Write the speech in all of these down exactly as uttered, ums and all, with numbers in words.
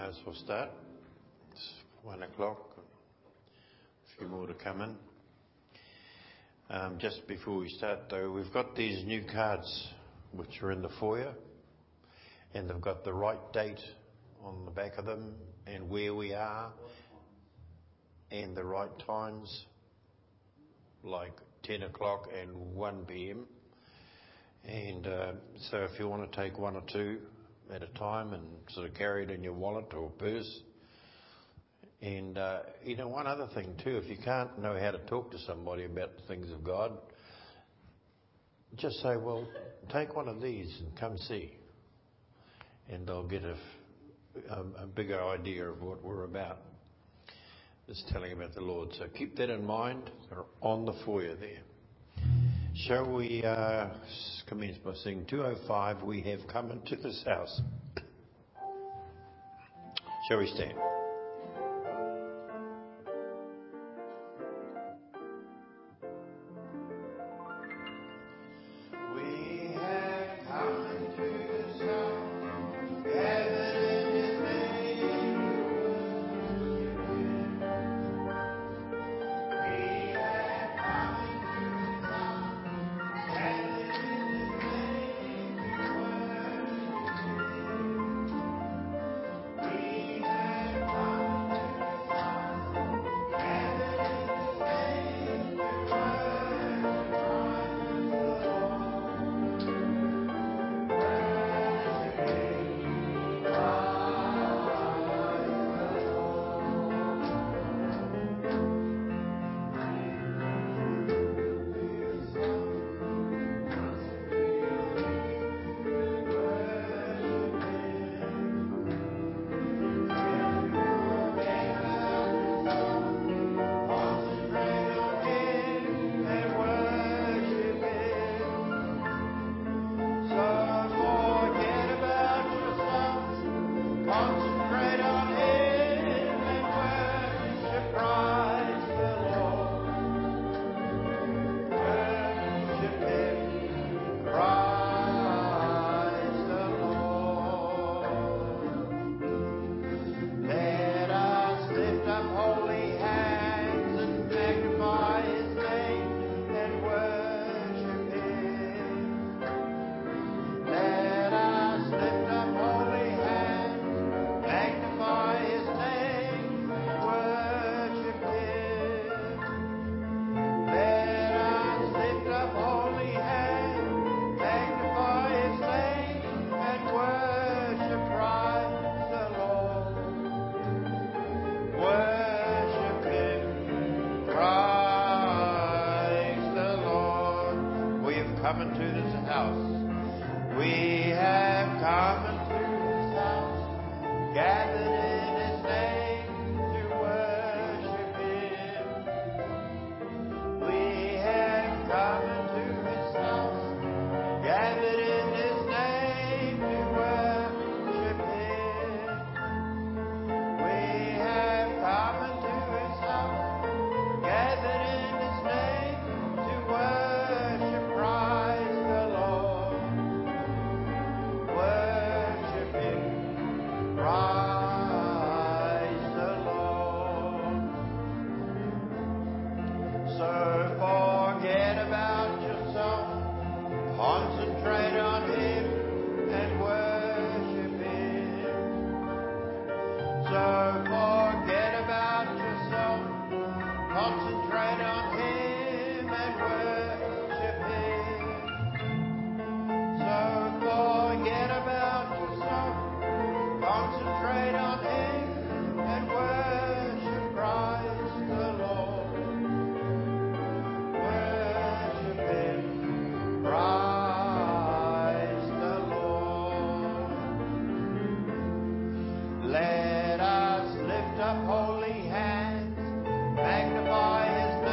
May as well start. It's one o'clock. A few more to come in. Um, just before we start, though, we've got these new cards which are in the foyer, and they've got the right date on the back of them, and where we are, and the right times, like ten o'clock and one p.m. And uh, so if you want to take one or two at a time and sort of carry it in your wallet or purse. And, uh, you know, one other thing too, if you can't know how to talk to somebody about the things of God, just say, well, take one of these and come see. And they'll get a, a, a bigger idea of what we're about. Just telling about the Lord. So keep that in mind. They're on the foyer there. Shall we uh, commence by singing two oh five, We Have Come Into This House. Shall we stand?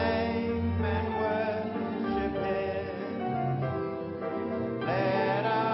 Let us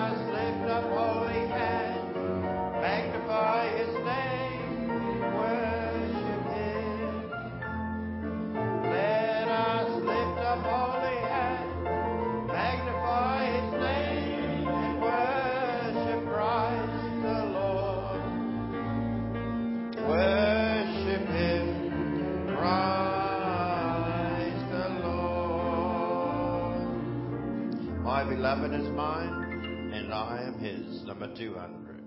My beloved is mine, and I am his. Number two hundred.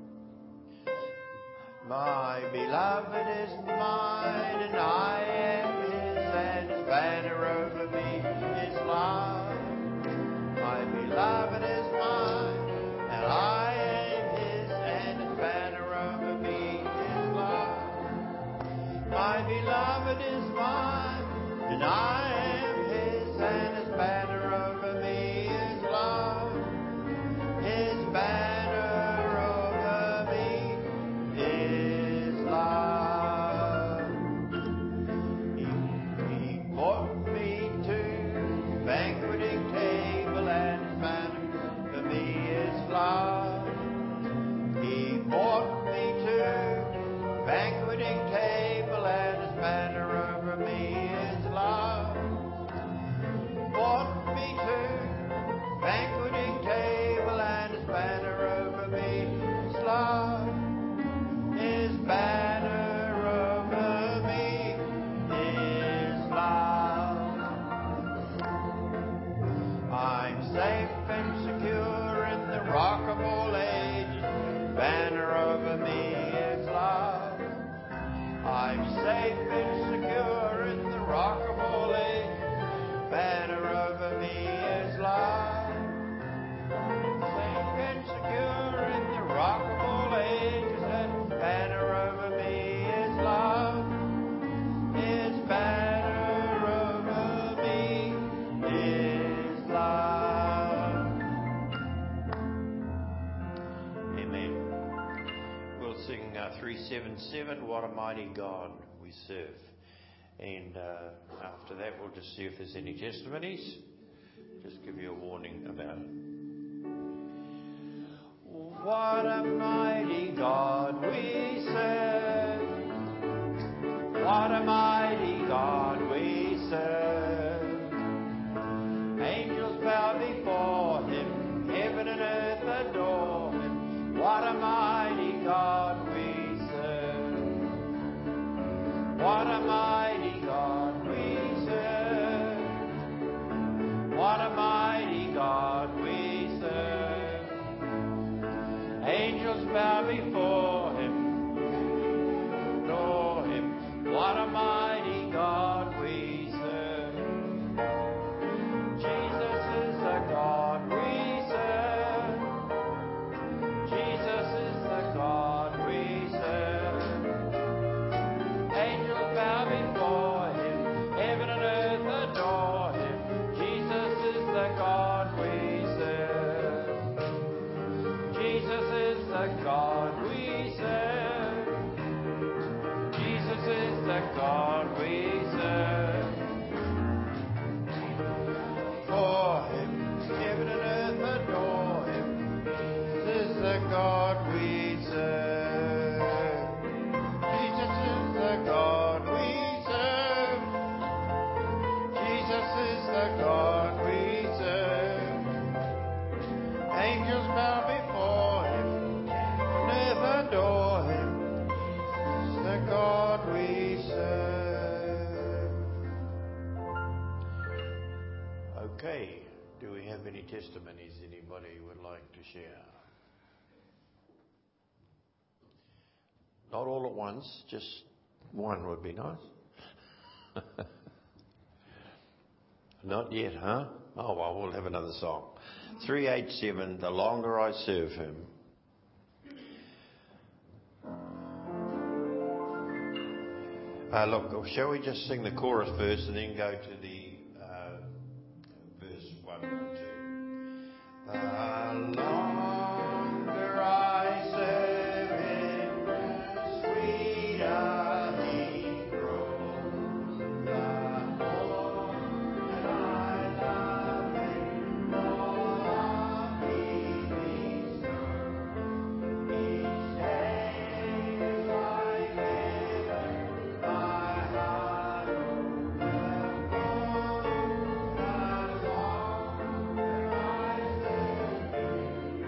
My beloved is mine, and I am his, and his banner over me is love. My beloved is mine, and I am his, and his banner over me is love. My beloved is mine, and I am his, and his banner over me is love. His banner over me is love. He, he brought me to the banqueting table, and his banner for me is love. He brought me to the banqueting table, and his banner over me is love. Brought me to the banqueting table, and his banner over me is love. His banner over me is love. I'm safe and secure in the rock of all ages. Banner over me is love. I'm safe and secure in the rock of all ages. Banner over me is love. Safe and secure in the rock of all ages. And banner over me is love. His banner over me is love. Amen. We'll sing uh, three seventy-seven, What a Mighty God We Serve. And uh, after that, we'll just see if there's any testimonies. Just give you a warning about it. What a mighty God we serve. What a mighty God we serve. Angels bow before him. Heaven and earth adore him. What a mighty God we serve. What a mighty God we serve. What a mighty God we serve. Angels bow before him, adore him. What a mighty God we serve. Jesus is the God we serve. Jesus is the God we serve. Angels bow before him, heaven and earth adore him. Jesus is the God we serve. Jesus is the God we serve. Jesus is the God we serve. For him, heaven and earth adore him. Jesus is the God we serve. Jesus is the God we serve. Jesus is the God we serve. Angels bow before him, and earth adore him. He's the God we serve. Okay, do we have any testimonies anybody would like to share? Not all at once, just one would be nice. Not yet, huh? Oh, well, we'll have another song. three eighty-seven, The Longer I Serve Him. Uh, look, shall we just sing the chorus first and then go to the uh, verse one and two? The longer I serve him, the sweeter he grows. The more that I love him, the more of he bestows. Each day as I live, my heart overflows. The longer I serve him,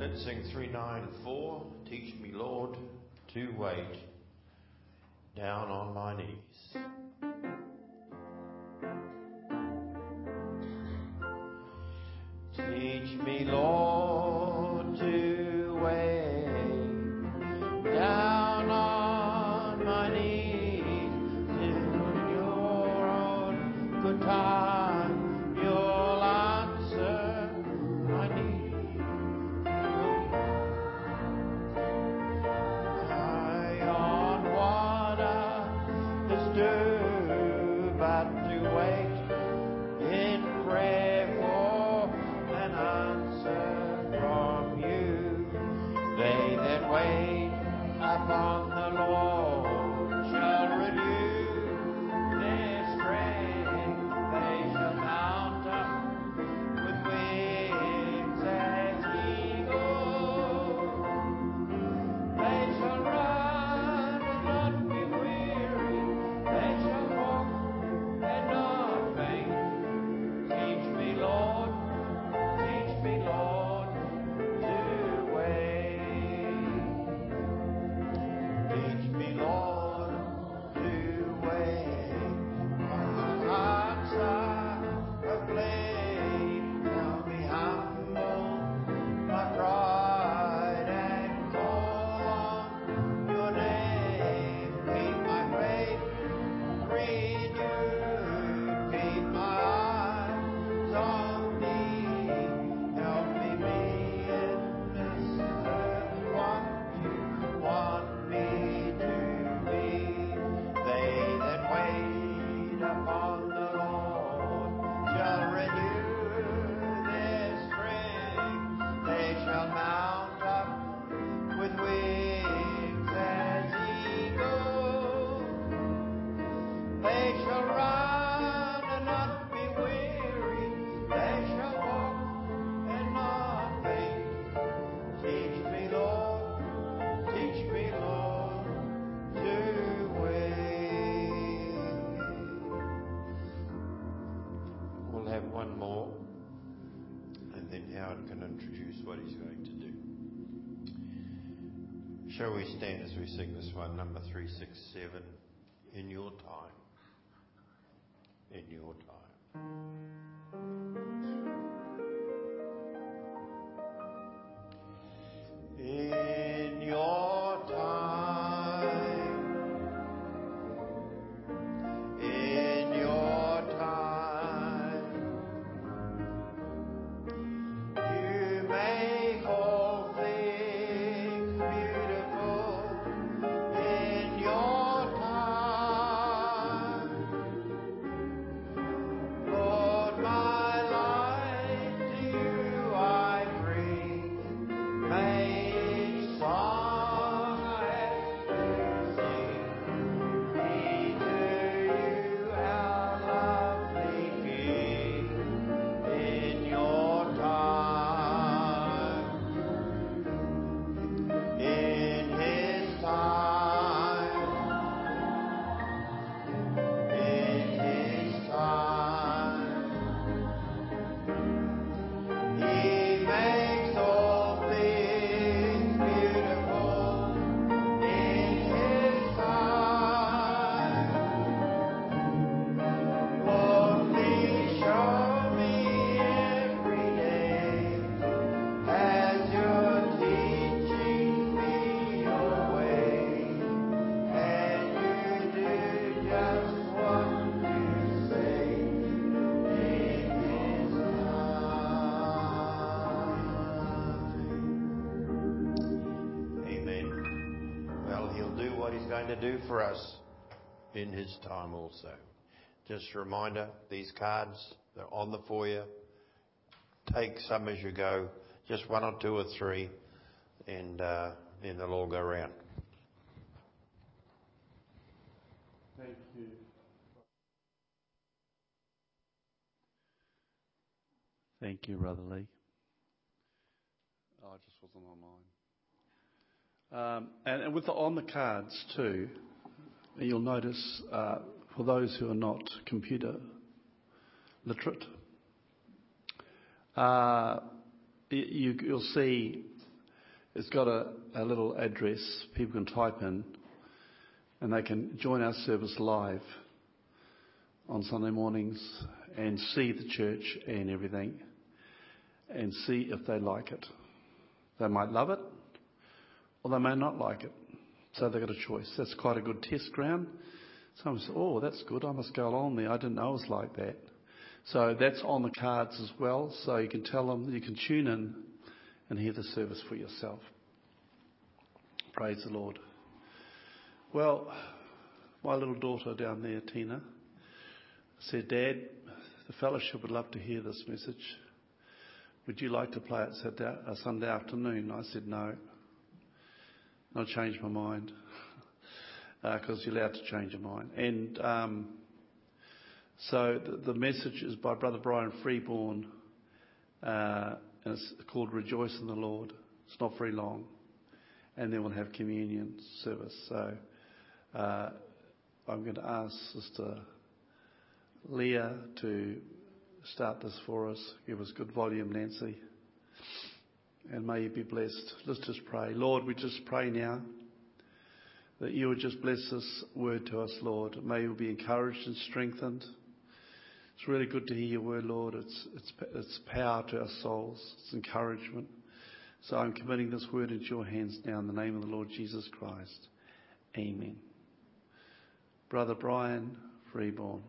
Let's sing three nine four. Teach me, Lord, to wait down on my knees. Teach me, Lord, to wait down on my knees till your own good time you'll answer my need. I on water is due, but to wait in prayer for an answer from you. They that wait upon the Lord shall renew their strength. They shall mount up with wings as eagles. They shall run and not be weary. They shall walk and not faint. Teach me, Lord, teach me, Lord, to wait. Teach me, Lord, to wait. My heart's aflame. Tell me humble my pride and call on your name. Keep my faith renewed. Keep my eyes on thee. Help me be in this earth what you want me to be. They that wait upon the Lord shall renew their strength. They shall mount up with wings as eagles. They shall run and not be weary. They shall walk and not faint. Teach me, Lord, teach me, Lord, to wait. We'll have one more, and then Howard can introduce what he's going to do. Shall we stand as we sing this one, number three six seven, In Your Time. In your time. In your time, in your time, you make all things beautiful. In your time, Lord, my life to you I bring. May each song I have to sing be to you our lovely King. In your time, in His time, in His time, He makes all things beautiful. In His time, Lord, please show me every day as you're teaching me your way, and you do just what you say in His time. Amen. Well, He'll do what He's going to do for us in His time also. Just a reminder, these cards, they're on the foyer. Take some as you go, just one or two or three, and uh, then they'll all go around. Thank you. Thank you, Brother Lee. Oh, it just wasn't on mine. Um, and, and with the, on the cards too, you'll notice uh, for those who are not computer literate, uh, you, you'll see It's got a, a little address people can type in, and they can join our service live on Sunday mornings and see the church and everything and see if they like it. They might love it or they may not like it. So they've got a choice. That's quite a good test ground. Someone says, oh, that's good. I must go along there. I didn't know it was like that. So that's on the cards as well. So you can tell them, you can tune in and hear the service for yourself. Praise the Lord. Well, my little daughter down there, Tina, said, Dad, the fellowship would love to hear this message. Would you like to play it Saturday, uh, Sunday afternoon? I said no. I changed my mind because uh, you're allowed to change your mind. And um, so the, the message is by Brother Brian Freeborn, uh, and it's called Rejoice in the Lord. It's not very long. And then we'll have communion service. So uh, I'm going to ask Sister Leah to start this for us. Give us good volume, Nancy. And may you be blessed. Let's just pray. Lord, we just pray now that you would just bless this word to us, Lord. May we be encouraged and strengthened. It's really good to hear your word, Lord. It's, it's, it's power to our souls. It's encouragement. So I'm committing this word into your hands now in the name of the Lord Jesus Christ. Amen. Brother Brian Freeborn.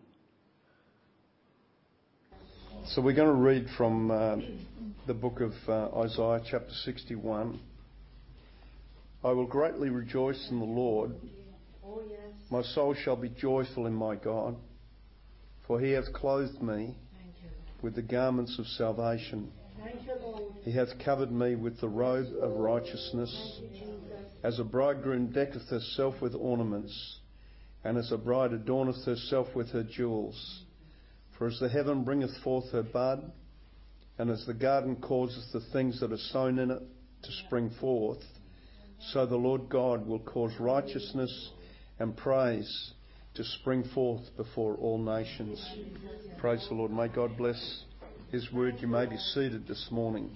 So we're going to read from uh, the book of uh, Isaiah chapter sixty-one. I will greatly rejoice in the Lord. My soul shall be joyful in my God, for he hath clothed me with the garments of salvation. He hath covered me with the robe of righteousness, as a bridegroom decketh herself with ornaments, and as a bride adorneth herself with her jewels. For as the heaven bringeth forth her bud, and as the garden causeth the things that are sown in it to spring forth, so the Lord God will cause righteousness and praise to spring forth before all nations. Praise the Lord. May God bless his word. You may be seated this morning.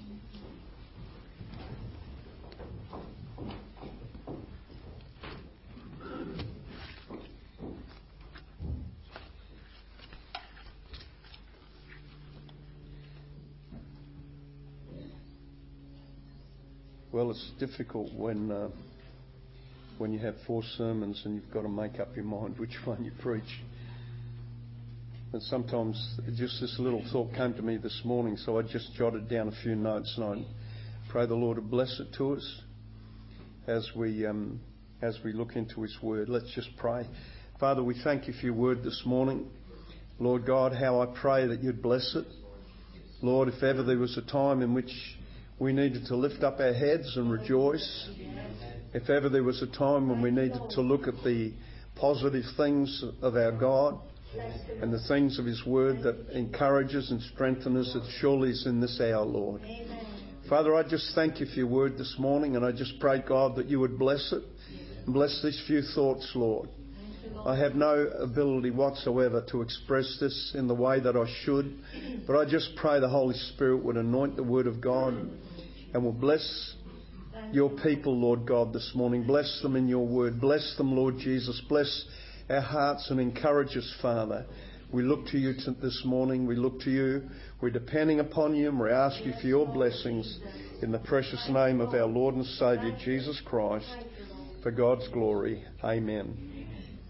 Well, it's difficult when uh, when you have four sermons and you've got to make up your mind which one you preach. And sometimes just this little thought came to me this morning, so I just jotted down a few notes, and I pray the Lord to bless it to us as we um, as we look into his word. Let's just pray. Father, we thank you for your word this morning. Lord God, how I pray that you'd bless it. Lord, if ever there was a time in which we needed to lift up our heads and rejoice, if ever there was a time when we needed to look at the positive things of our God and the things of his word that encourages and strengthens us, it surely is in this hour, Lord. Father, I just thank you for your word this morning, and I just pray, God, that you would bless it and bless these few thoughts, Lord. I have no ability whatsoever to express this in the way that I should, but I just pray the Holy Spirit would anoint the word of God and will bless your people, Lord God, this morning. Bless them in your word. Bless them, Lord Jesus. Bless our hearts and encourage us, Father. We look to you this morning. We look to you. We're depending upon you, and we ask you for your blessings in the precious name of our Lord and Saviour, Jesus Christ, for God's glory. Amen.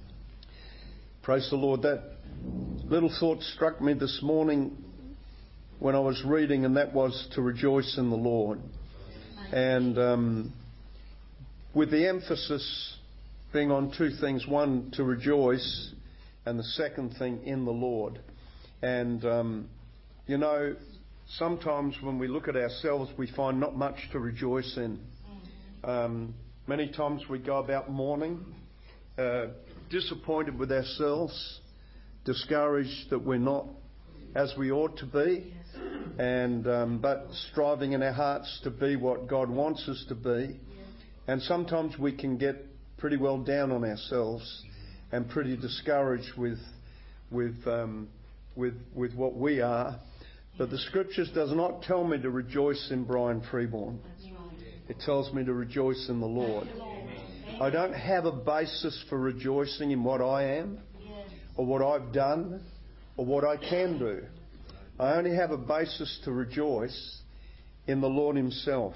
Praise the Lord. That little thought struck me this morning when I was reading, and that was to rejoice in the Lord. And um, with the emphasis being on two things. One, to rejoice, and the second thing, in the Lord. And, um, you know, sometimes when we look at ourselves, we find not much to rejoice in. Um, many times we go about mourning, uh, disappointed with ourselves, discouraged that we're not as we ought to be, and um, but striving in our hearts to be what God wants us to be. And sometimes we can get pretty well down on ourselves and pretty discouraged with with um, with with what we are. But the Scriptures does not tell me to rejoice in Brian Freeborn. It tells me to rejoice in the Lord. I don't have a basis for rejoicing in what I am or what I've done or what I can do. I only have a basis to rejoice in the Lord Himself.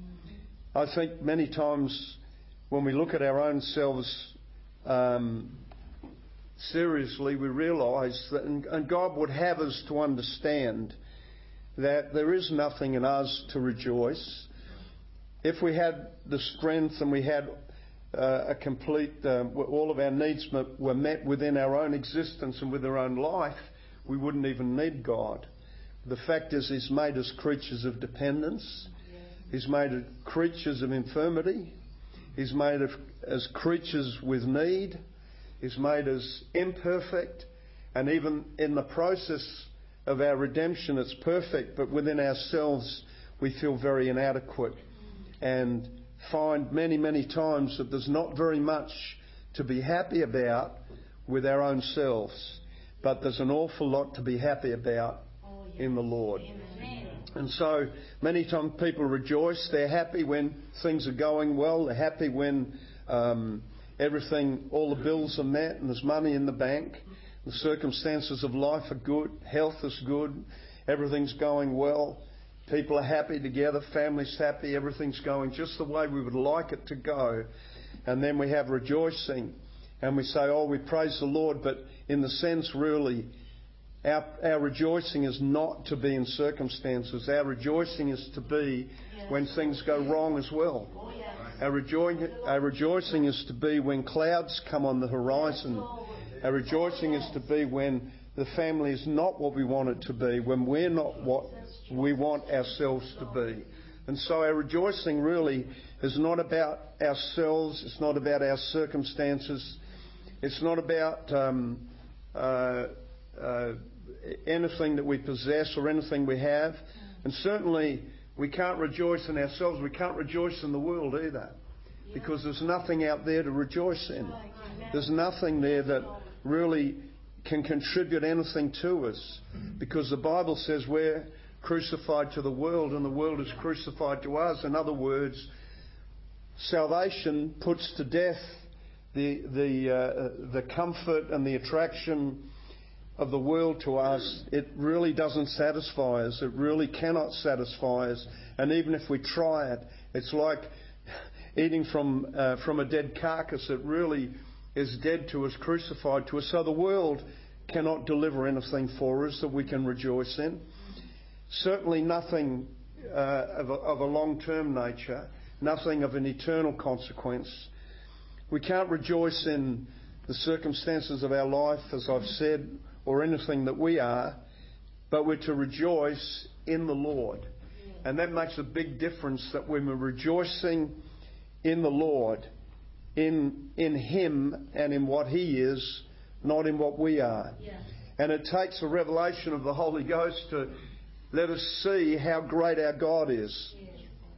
I think many times when we look at our own selves um, seriously, we realise that, and, and God would have us to understand that there is nothing in us to rejoice. If we had the strength and we had uh, a complete, uh, all of our needs were met within our own existence and with our own life, we wouldn't even need God. The fact is, He's made us creatures of dependence. He's made us creatures of infirmity. He's made us creatures with need. He's made us imperfect. And even in the process of our redemption, it's perfect, but within ourselves we feel very inadequate and find many, many times that there's not very much to be happy about with our own selves, but there's an awful lot to be happy about in the Lord. And so many times people rejoice. They're happy when things are going well. They're happy when um, everything, all the bills are met and there's money in the bank. The circumstances of life are good. Health is good. Everything's going well. People are happy together. Family's happy. Everything's going just the way we would like it to go. And then we have rejoicing. And we say, oh, we praise the Lord. But in the sense, really, our, our rejoicing is not to be in circumstances. Our rejoicing is to be when things go wrong as well. Our, rejo- our rejoicing is to be when clouds come on the horizon. Our rejoicing is to be when the family is not what we want it to be, when we're not what we want ourselves to be. And so our rejoicing really is not about ourselves. It's not about our circumstances. It's not about um, uh, uh, anything that we possess or anything we have. And certainly we can't rejoice in ourselves. We can't rejoice in the world either, because there's nothing out there to rejoice in. There's nothing there that really can contribute anything to us, because the Bible says we're crucified to the world and the world is crucified to us. In other words, salvation puts to death the the uh, the comfort and the attraction of the world to us. It really doesn't satisfy us. It really cannot satisfy us. And even if we try it, it's like eating from uh, from a dead carcass. It really is dead to us, crucified to us. So the world cannot deliver anything for us that we can rejoice in. Certainly nothing uh, of a, of a long-term nature, nothing of an eternal consequence. We can't rejoice in the circumstances of our life, as I've said, or anything that we are, but we're to rejoice in the Lord. And that makes a big difference, that when we're rejoicing in the Lord, in in Him and in what He is, not in what we are. Yeah. And it takes a revelation of the Holy Ghost to let us see how great our God is. Yeah.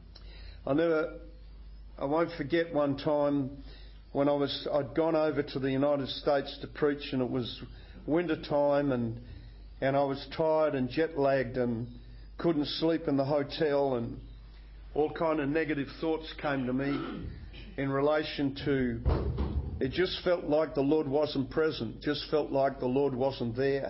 I never, I won't forget one time when I was, I'd gone over to the United States to preach, and it was winter time, and and I was tired and jet lagged and couldn't sleep in the hotel, and all kind of negative thoughts came to me in relation to, it just felt like the Lord wasn't present, just felt like the Lord wasn't there.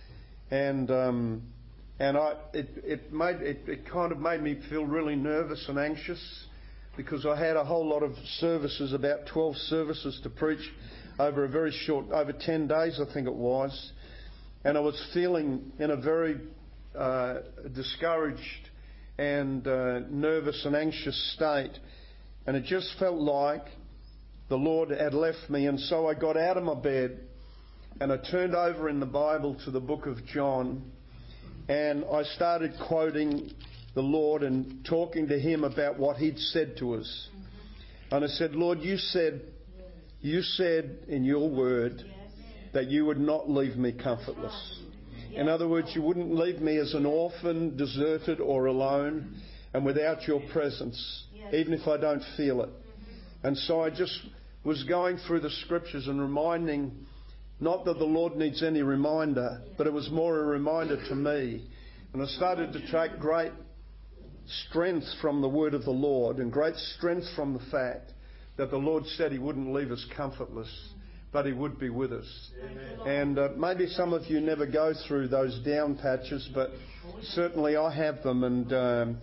And um, and I it it made it, it kind of made me feel really nervous and anxious, because I had a whole lot of services, about twelve services to preach over a very short, over ten days I think it was. And I was feeling in a very uh, discouraged and uh, nervous and anxious state. And it just felt like the Lord had left me. And so I got out of my bed and I turned over in the Bible to the book of John, and I started quoting the Lord and talking to Him about what He'd said to us. And I said, Lord, you said, you said in your word that you would not leave me comfortless. In other words, you wouldn't leave me as an orphan, deserted or alone and without your presence, even if I don't feel it. And so I just was going through the scriptures and reminding, not that the Lord needs any reminder, but it was more a reminder to me. And I started to take great strength from the word of the Lord and great strength from the fact that the Lord said He wouldn't leave us comfortless, but He would be with us. Amen. And uh, maybe some of you never go through those down patches, but certainly I have them, and um,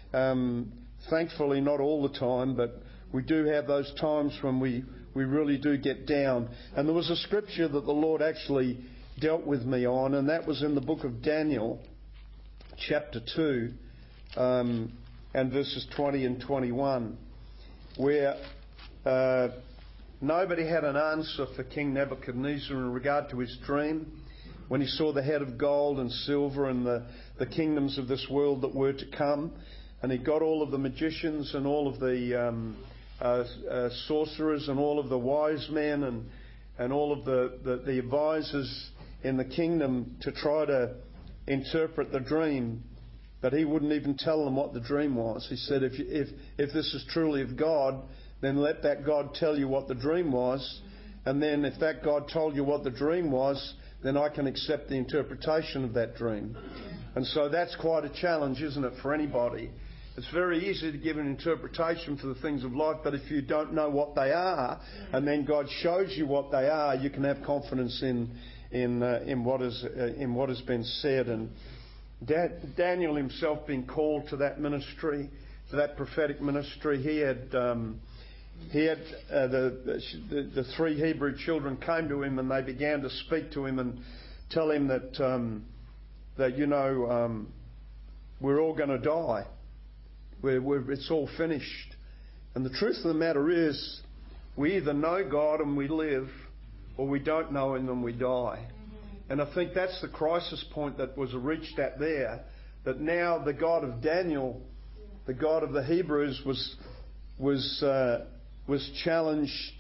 um, thankfully not all the time, but we do have those times when we, we really do get down. And there was a scripture that the Lord actually dealt with me on, and that was in the book of Daniel, chapter two, um, and verses twenty and twenty-one, where uh, nobody had an answer for King Nebuchadnezzar in regard to his dream when he saw the head of gold and silver and the, the kingdoms of this world that were to come. And he got all of the magicians and all of the um, uh, uh, sorcerers and all of the wise men and, and all of the, the, the advisors in the kingdom to try to interpret the dream. But he wouldn't even tell them what the dream was. He said, if, you, if, if this is truly of God, then let that God tell you what the dream was. And then if that God told you what the dream was, then I can accept the interpretation of that dream. And so that's quite a challenge, isn't it, for anybody? It's very easy to give an interpretation for the things of life, but if you don't know what they are, and then God shows you what they are, you can have confidence in in uh, in what is uh, in what has been said. And Da- Daniel himself being called to that ministry, to that prophetic ministry, he had um, he had uh, the, the the three Hebrew children came to him and they began to speak to him and tell him that um, that you know um, we're all going to die. We're, we're, it's all finished. And the truth of the matter is, we either know God and we live, or we don't know Him and we die. And I think that's the crisis point that was reached at there. That now the God of Daniel, the God of the Hebrews, was was uh, was challenged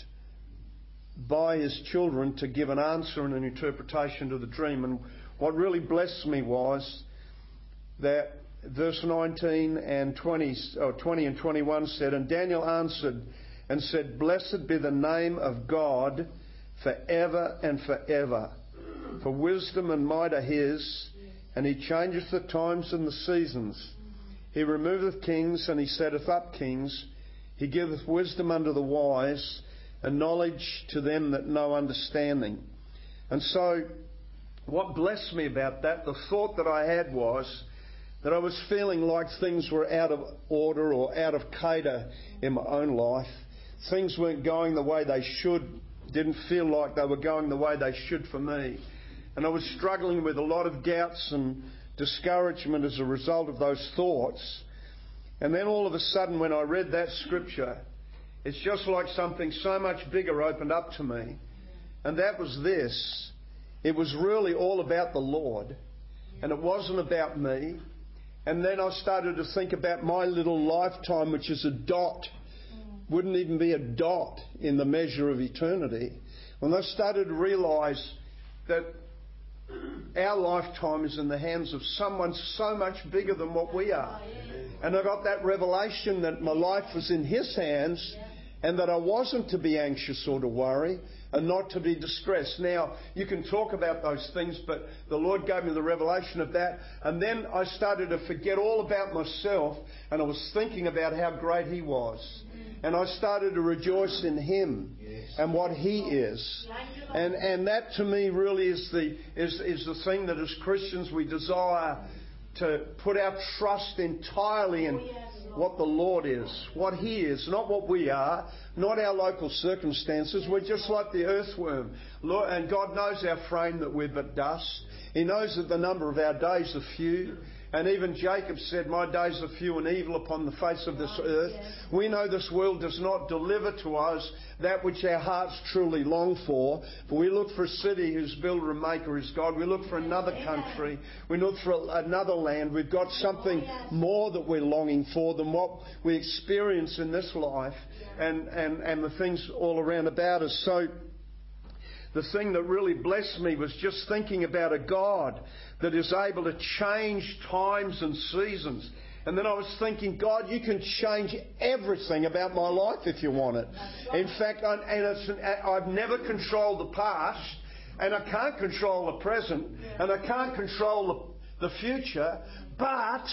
by His children to give an answer and an interpretation to the dream. And what really blessed me was that verse nineteen and twenty, or twenty and twenty-one said, and Daniel answered and said, blessed be the name of God forever and forever. For wisdom and might are His, and He changeth the times and the seasons. He removeth kings, and He setteth up kings. He giveth wisdom unto the wise, and knowledge to them that know understanding. And so, what blessed me about that, the thought that I had was that I was feeling like things were out of order or out of cater in my own life. Things weren't going the way they should, didn't feel like they were going the way they should for me. And I was struggling with a lot of doubts and discouragement as a result of those thoughts. And then all of a sudden when I read that scripture, it's just like something so much bigger opened up to me. And that was this. It was really all about the Lord. And it wasn't about me. And then I started to think about my little lifetime, which is a dot. Wouldn't even be a dot in the measure of eternity. When I started to realise that our lifetime is in the hands of someone so much bigger than what we are. And I got that revelation that my life was in His hands and that I wasn't to be anxious or to worry and not to be distressed. Now, you can talk about those things, but the Lord gave me the revelation of that. And then I started to forget all about myself and I was thinking about how great He was. And I started to rejoice in Him and what He is. And and that to me really is the is, is the thing that as Christians we desire to put our trust entirely in what the Lord is, what He is, not what we are, not our local circumstances. We're just like the earthworm. Lord, and God knows our frame, that we're but dust. He knows that the number of our days are few. And even Jacob said, my days are few and evil upon the face of this earth. We know this world does not deliver to us that which our hearts truly long for. For we look for a city whose builder and maker is God. We look for another country. We look for another land. We've got something more that we're longing for than what we experience in this life and, and, and the things all around about us. So the thing that really blessed me was just thinking about a God that is able to change times and seasons. And then I was thinking, God, you can change everything about my life if you want it. In fact, I, and it's an, I've never controlled the past, and I can't control the present, and I can't control the, the future, but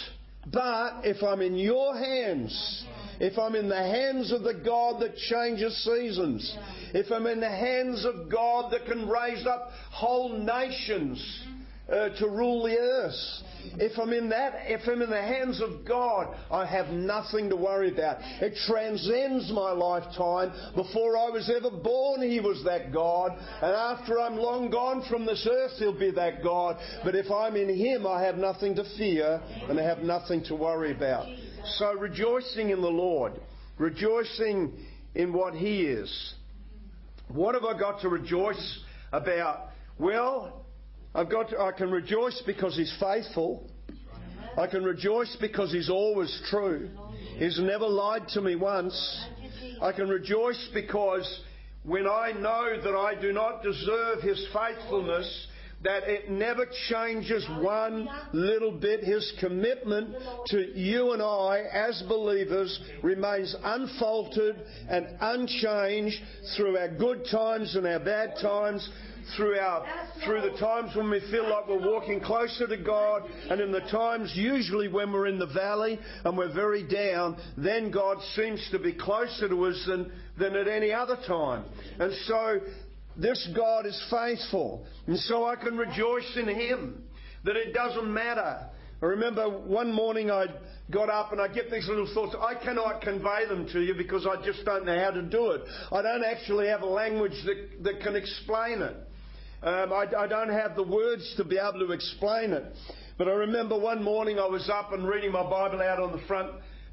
But if I'm in your hands, if I'm in the hands of the God that changes seasons, if I'm in the hands of God that can raise up whole nations uh, to rule the earth, if I'm in that, if I'm in the hands of God, I have nothing to worry about. It transcends my lifetime. Before I was ever born, He was that God. And after I'm long gone from this earth, He'll be that God. But if I'm in Him, I have nothing to fear and I have nothing to worry about. So rejoicing in the Lord, rejoicing in what He is. What have I got to rejoice about? Well, I've got to, I can rejoice because He's faithful. I can rejoice because He's always true. He's never lied to me once. I can rejoice because when I know that I do not deserve His faithfulness, that it never changes one little bit. His commitment to you and I as believers remains unfaltered and unchanged through our good times and our bad times, through our through the times when we feel like we're walking closer to God, and in the times usually when we're in the valley and we're very down, then God seems to be closer to us than, than at any other time. And so this God is faithful, and so I can rejoice in Him, that it doesn't matter. I remember one morning I got up and I get these little thoughts. I cannot convey them to you because I just don't know how to do it. I don't actually have a language that, that can explain it. Um, I, I don't have the words to be able to explain it. But I remember one morning I was up and reading my Bible out on the front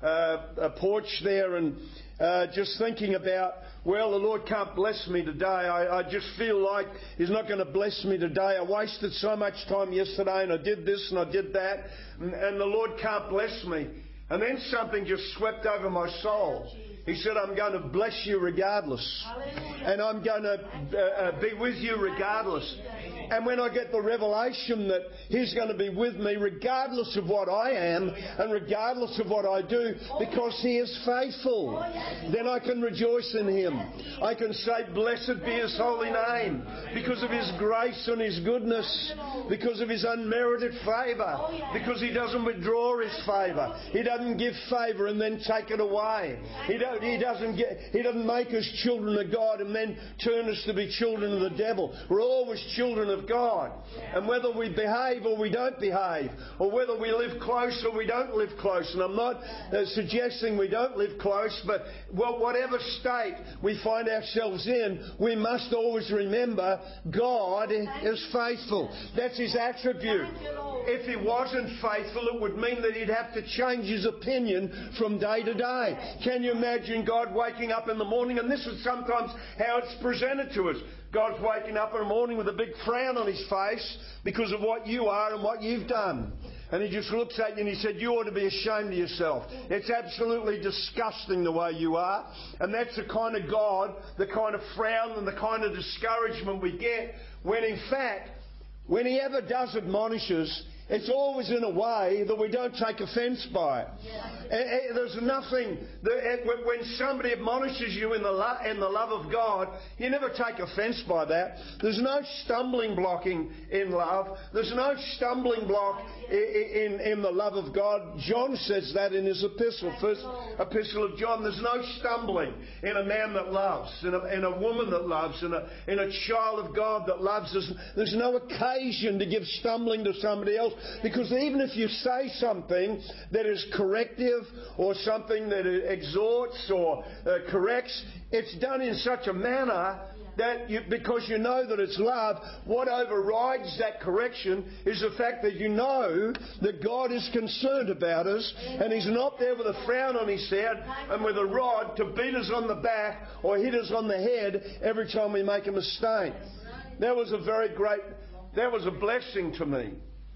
uh, porch there, and uh, just thinking about, well, the Lord can't bless me today. I, I just feel like He's not going to bless me today. I wasted so much time yesterday and I did this and I did that, and, and the Lord can't bless me. And then something just swept over my soul. He said, I'm going to bless you regardless. And I'm going to uh, be with you regardless. And when I get the revelation that He's going to be with me regardless of what I am and regardless of what I do, because He is faithful, then I can rejoice in Him. I can say, blessed be His holy name, because of His grace and His goodness, because of His unmerited favour, because He doesn't withdraw His favour. He doesn't give favour and then take it away. He, don't, he, doesn't get, he doesn't make us children of God and then turn us to be children of the devil. We're always children of God. And whether we behave or we don't behave, or whether we live close or we don't live close, and I'm not uh, suggesting we don't live close, but well, whatever state we find ourselves in, we must always remember God is faithful. That's His attribute. If He wasn't faithful, it would mean that He'd have to change His opinion from day to day. Can you imagine God waking up in the morning? And this is sometimes how it's presented to us. God's waking up in the morning with a big frown on His face because of what you are and what you've done. And He just looks at you and He said, you ought to be ashamed of yourself. It's absolutely disgusting the way you are. And that's the kind of God, the kind of frown and the kind of discouragement we get when, in fact, when He ever does admonish us, it's always in a way that we don't take offence by it. Yeah. There's nothing that, when somebody admonishes you in the lo- in the love of God, you never take offence by that. There's no stumbling blocking in love. There's no stumbling block in, in, in the love of God. John says that in his epistle, first epistle of John. There's no stumbling in a man that loves, in a, in a woman that loves, in a, in a child of God that loves. There's, there's no occasion to give stumbling to somebody else. Because even if you say something that is corrective or something that exhorts or uh, corrects, it's done in such a manner that you, because you know that it's love, what overrides that correction is the fact that you know that God is concerned about us, and He's not there with a frown on His head and with a rod to beat us on the back or hit us on the head every time we make a mistake. That was a very great, that was a blessing to me.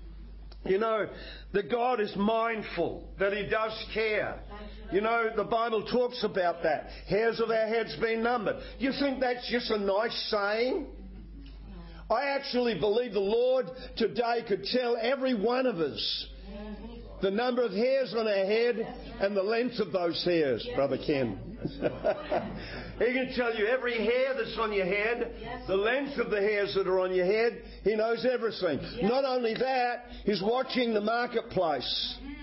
You know, that God is mindful, that He does care. You know, the Bible talks about that. Hairs of our heads being numbered. You think that's just a nice saying? I actually believe the Lord today could tell every one of us the number of hairs on our head and the length of those hairs, Brother Ken. He can tell you every hair that's on your head, the length of the hairs that are on your head. He knows everything. Not only that, He's watching the marketplace.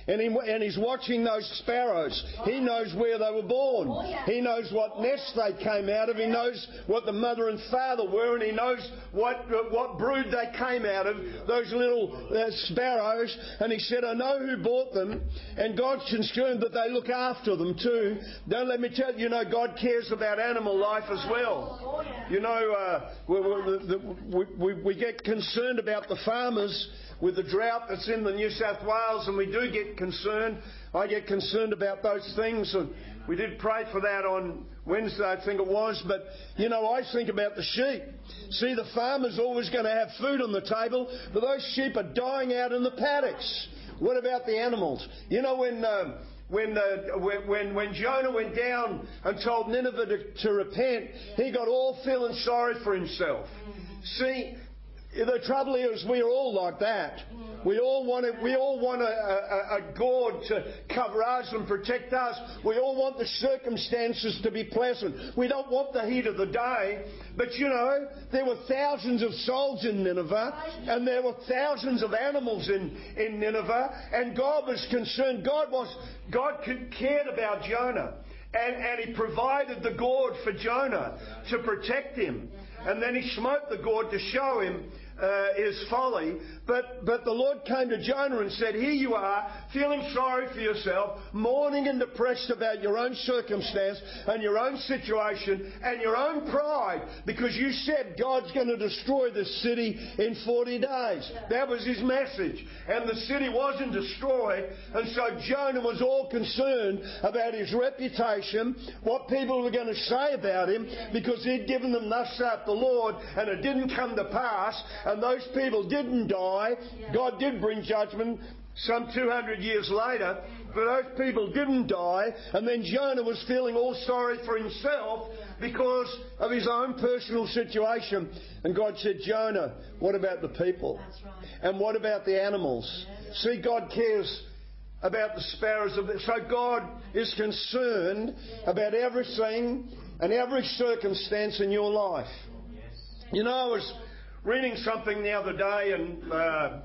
And, he, and he's watching those sparrows. He knows where they were born. He knows what nest they came out of. He knows what the mother and father were, and he knows what what brood they came out of, those little uh, sparrows. And he said, I know who bought them, and God's concerned that they look after them too. Don't let me tell you, you know, God cares about animal life as well. You know, uh, we, we, we, we get concerned about the farmers with the drought that's in the New South Wales, and we do get concerned. I get concerned about those things, and we did pray for that on Wednesday, I think it was. But, you know, I think about the sheep. See, the farmer's always going to have food on the table, but those sheep are dying out in the paddocks. What about the animals? You know, when... Um, When, uh, when when Jonah went down and told Nineveh to, to repent, he got all feeling sorry for himself. See, the trouble is we're all like that. We all want a, we all want a, a, a God to cover us and protect us. We all want the circumstances to be pleasant. We don't want the heat of the day. But you know, there were thousands of souls in Nineveh, and there were thousands of animals in, in Nineveh, and God was concerned. God was God cared about Jonah. And, and He provided the gourd for Jonah to protect him. And then He smote the gourd to show him uh, his folly. But, but the Lord came to Jonah and said, here you are, feeling sorry for yourself, mourning and depressed about your own circumstance and your own situation and your own pride, because you said God's going to destroy this city in forty days. That was His message. And the city wasn't destroyed. And so Jonah was all concerned about his reputation, what people were going to say about him, because he'd given them thus saith the Lord, and it didn't come to pass, and those people didn't die. God did bring judgment some two hundred years later, but those people didn't die, and then Jonah was feeling all sorry for himself because of his own personal situation. And God said, Jonah, what about the people? And what about the animals? See, God cares about the sparrows of the... So God is concerned about everything and every circumstance in your life. You know, I was reading something the other day, and uh,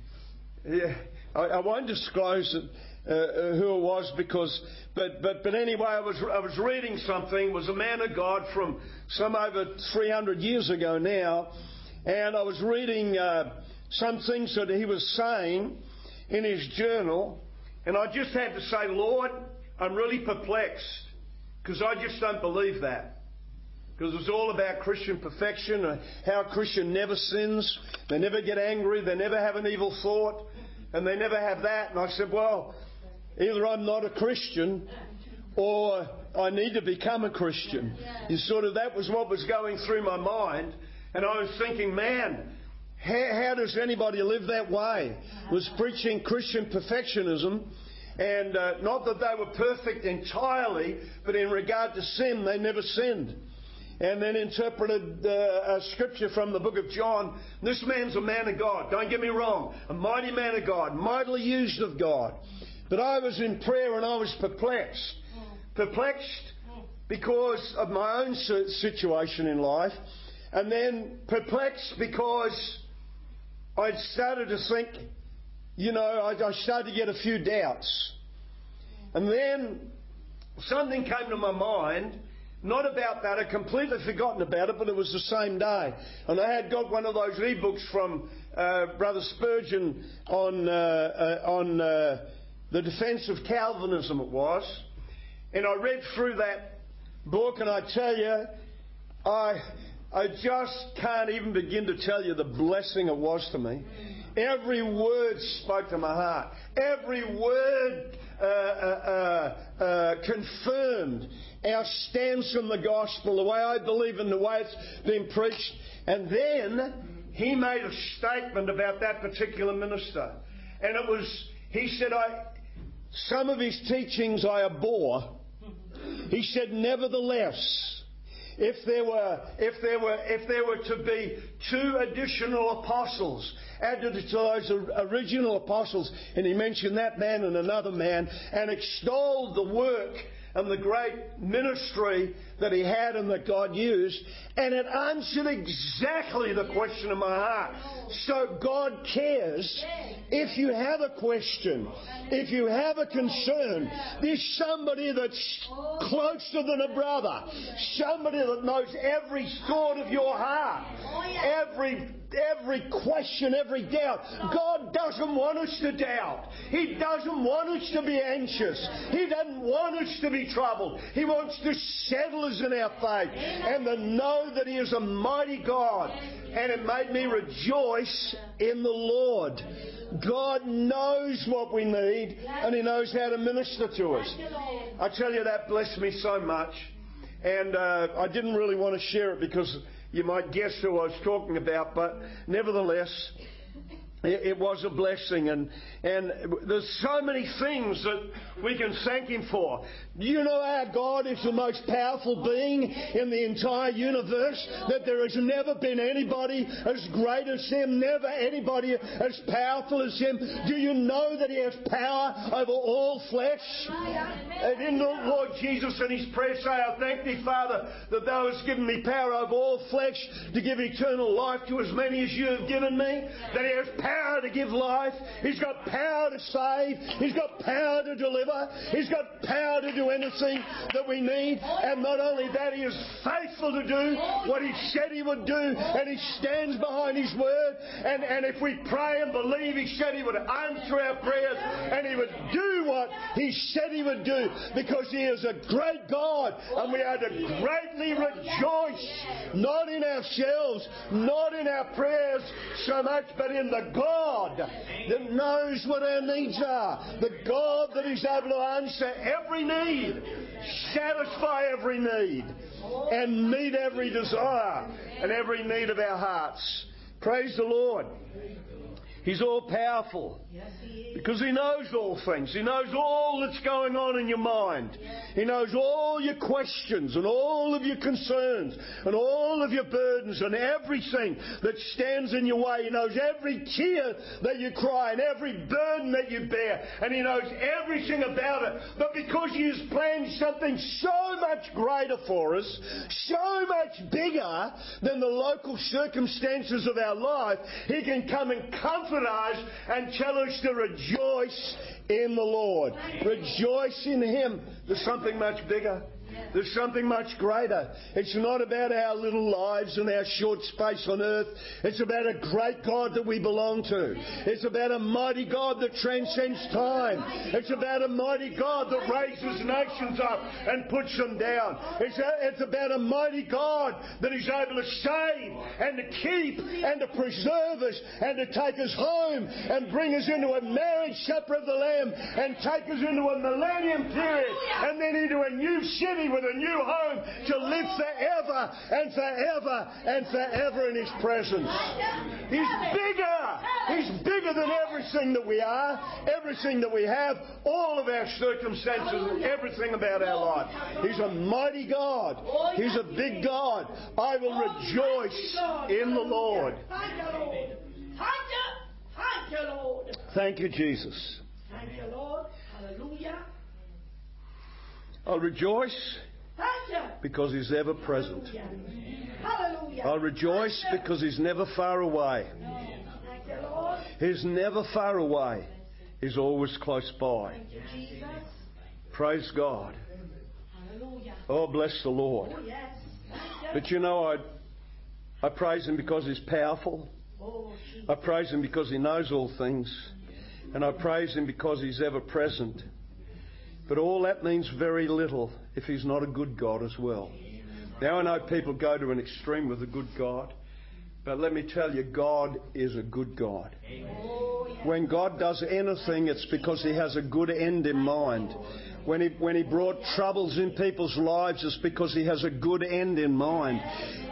yeah, I, I won't disclose it, uh, who it was, because, but but but anyway, I was I was reading something. It was a man of God from some over three hundred years ago now, and I was reading uh, some things that he was saying in his journal, and I just had to say, Lord, I'm really perplexed, because I just don't believe that. Because it's all about Christian perfection, and how a Christian never sins, they never get angry, they never have an evil thought, and they never have that. And I said, well, either I'm not a Christian, or I need to become a Christian. And sort of that was what was going through my mind. And I was thinking, man, how, how does anybody live that way? Was preaching Christian perfectionism. And uh, not that they were perfect entirely, but in regard to sin, they never sinned. And then interpreted uh, a scripture from the book of John. This man's a man of God, don't get me wrong. A mighty man of God, mightily used of God. But I was in prayer and I was perplexed. Perplexed because of my own situation in life. And then perplexed because I'd started to think, you know, I, I started to get a few doubts. And then something came to my mind. Not about that, I'd completely forgotten about it, but it was the same day. And I had got one of those e-books from uh, Brother Spurgeon on, uh, uh, on uh, the defence of Calvinism, it was. And I read through that book, and I tell you, I, I just can't even begin to tell you the blessing it was to me. Every word spoke to my heart. Every word uh, uh, uh, uh, confirmed our stance from the gospel, the way I believe in the way it's been preached. And then he made a statement about that particular minister. And it was, he said, I, some of his teachings I abhor. He said, nevertheless, if there were, if there were, if there were to be two additional apostles added to those original apostles, and he mentioned that man and another man, and extolled the work and the great ministry that he had and that God used, and it answered exactly the question of my heart. So God cares. If you have a question, if you have a concern, there's somebody that's closer than a brother, somebody that knows every thought of your heart, every every question, every doubt. God doesn't want us to doubt. He doesn't want us to be anxious. He doesn't want us to be troubled. He wants to settle us in our faith and to know that He is a mighty God. And it made me rejoice in the Lord. God knows what we need, and He knows how to minister to us. I tell you, that blessed me so much. And uh, I didn't really want to share it because you might guess who I was talking about, but nevertheless, it, it was a blessing. And, and there's so many things that we can thank Him for. You know our God is the most powerful being in the entire universe, that there has never been anybody as great as Him, never anybody as powerful as Him. Do you know that He has power over all flesh? And in the Lord Jesus in His prayer say, I thank Thee, Father, that Thou hast given me power over all flesh to give eternal life to as many as You have given me. That He has power to give life. He's got power to save. He's got power to deliver. He's got power to do anything that we need. And not only that, He is faithful to do what He said He would do, and He stands behind His word. And, and if we pray and believe, He said He would answer our prayers, and He would do what He said He would do, because He is a great God, and we are to greatly rejoice, not in ourselves, not in our prayers so much, but in the God that knows what our needs are, the God that is able to answer every need, satisfy every need, and meet every desire and every need of our hearts. Praise the Lord. He's all powerful because He knows all things. He knows all that's going on in your mind. He knows all your questions and all of your concerns and all of your burdens and everything that stands in your way. He knows every tear that you cry and every burden that you bear. And He knows everything about it. But because He has planned something so much greater for us, so much bigger than the local circumstances of our life, He can come and comfort us and tell us to rejoice in the Lord. Rejoice in Him. There's something much bigger. There's something much greater. It's not about our little lives and our short space on earth. It's about a great God that we belong to. It's about a mighty God that transcends time. It's about a mighty God that raises nations up and puts them down. It's, a, it's about a mighty God that is able to save and to keep and to preserve us and to take us home and bring us into a marriage supper of the Lamb and take us into a millennium period and then into a new city with a new home to live forever and forever and forever in His presence. He's bigger. He's bigger than everything that we are, everything that we have, all of our circumstances and everything about our life. He's a mighty God. He's a big God. I will rejoice in the Lord. Thank you, Jesus. Thank you, Lord. Hallelujah. I'll rejoice because He's ever present. I'll rejoice because He's never far away. He's never far away. He's always close by. Praise God. Oh, bless the Lord. But you know, I, I praise Him because He's powerful. I praise Him because He knows all things. And I praise Him because He's ever present. But all that means very little if He's not a good God as well. Now I know people go to an extreme with a good God, but let me tell you, God is a good God. When God does anything, it's because He has a good end in mind. When he, when he brought troubles in people's lives, it's because He has a good end in mind.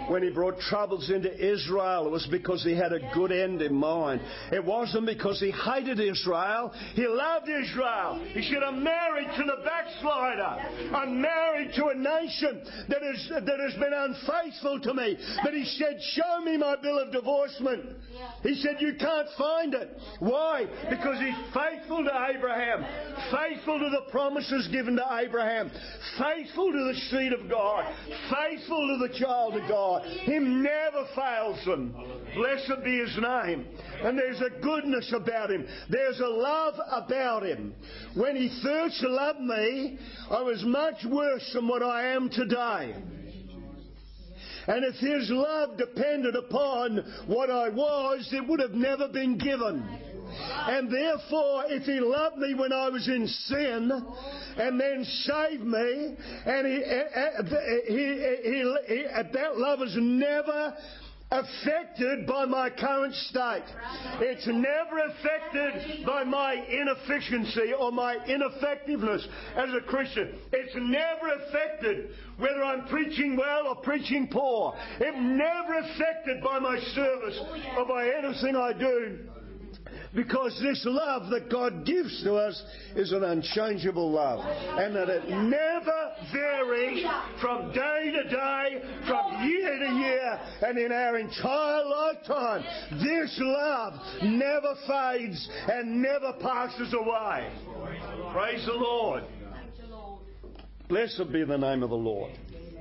When he brought troubles into Israel, it was because he had a good end in mind. It wasn't because he hated Israel. He loved Israel. He said, I'm married to the backslider. I'm married to a nation that has, that has been unfaithful to me. But he said, show me my bill of divorcement. He said, you can't find it. Why? Because he's faithful to Abraham. Faithful to the promises given to Abraham. Faithful to the seed of God. Faithful to the child of God. He never fails them. Blessed be his name. And there's a goodness about him. There's a love about him. When he first loved me, I was much worse than what I am today. And if his love depended upon what I was, it would have never been given. And therefore, if he loved me when I was in sin and then saved me, and he, he, he, he, he, that love is never affected by my current state. It's never affected by my inefficiency or my ineffectiveness as a Christian. It's never affected whether I'm preaching well or preaching poor. It's never affected by my service or by anything I do. Because this love that God gives to us is an unchangeable love. And that it never varies from day to day, from year to year, and in our entire lifetime. This love never fades and never passes away. Praise the Lord. Blessed be the name of the Lord.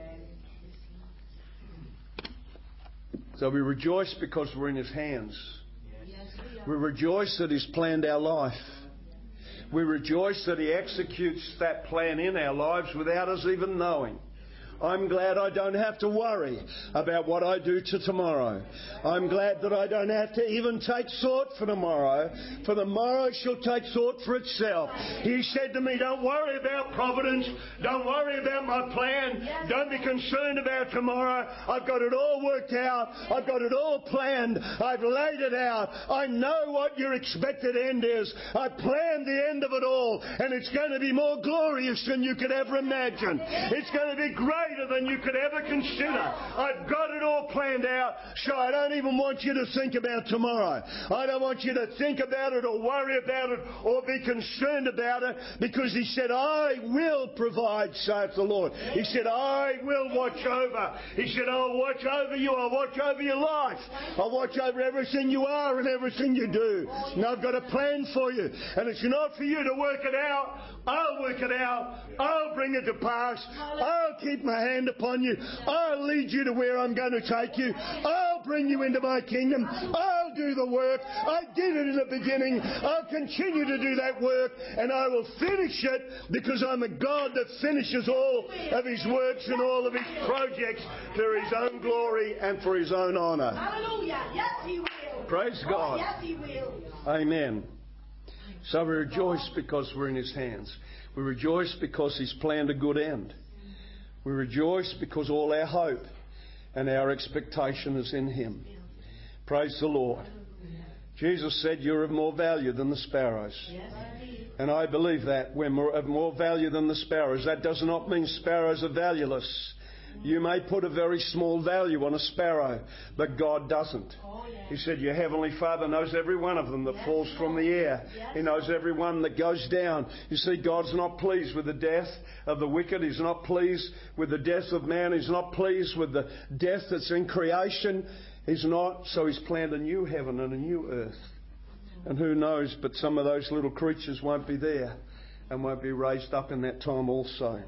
So we rejoice because we're in his hands. We rejoice that he's planned our life. We rejoice that he executes that plan in our lives without us even knowing. I'm glad I don't have to worry about what I do to tomorrow. I'm glad that I don't have to even take thought for tomorrow, for tomorrow shall take thought for itself. He said to me, don't worry about providence. Don't worry about my plan. Don't be concerned about tomorrow. I've got it all worked out. I've got it all planned. I've laid it out. I know what your expected end is. I planned the end of it all, and it's going to be more glorious than you could ever imagine. It's going to be great than you could ever consider. I've got it all planned out, so I don't even want you to think about tomorrow. I don't want you to think about it or worry about it or be concerned about it, because he said, I will provide, saith the Lord. He said, I will watch over. He said, I'll watch over you. I'll watch over your life. I'll watch over everything you are and everything you do. And I've got a plan for you. And it's not for you to work it out. I'll work it out. I'll bring it to pass. I'll keep my hand upon you. I'll lead you to where I'm going to take you. I'll bring you into my kingdom. I'll do the work. I did it in the beginning. I'll continue to do that work, and I will finish it, because I'm a God that finishes all of his works and all of his projects for his own glory and for his own honour. Hallelujah. Yes, he will. Praise God. Oh, yes, he will. Amen. So we rejoice because we're in his hands. We rejoice because he's planned a good end. We rejoice because all our hope and our expectation is in him. Praise the Lord. Jesus said, you're of more value than the sparrows. And I believe that. We're more, of more value than the sparrows. That does not mean sparrows are valueless. You may put a very small value on a sparrow, but God doesn't. He said, your heavenly Father knows every one of them that yes, falls from the air. Yes. He knows every one that goes down. You see, God's not pleased with the death of the wicked. He's not pleased with the death of man. He's not pleased with the death that's in creation. He's not. So he's planned a new heaven and a new earth. And who knows, but some of those little creatures won't be there and won't be raised up in that time also.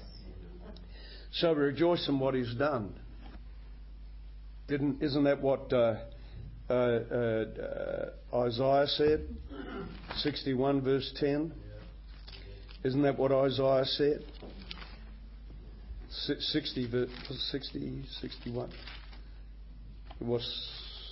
So we rejoice in what he's done. Didn't, isn't that what uh, uh, uh, Isaiah said? sixty-one verse ten. Isn't that what Isaiah said? sixty, sixty, sixty-one. It was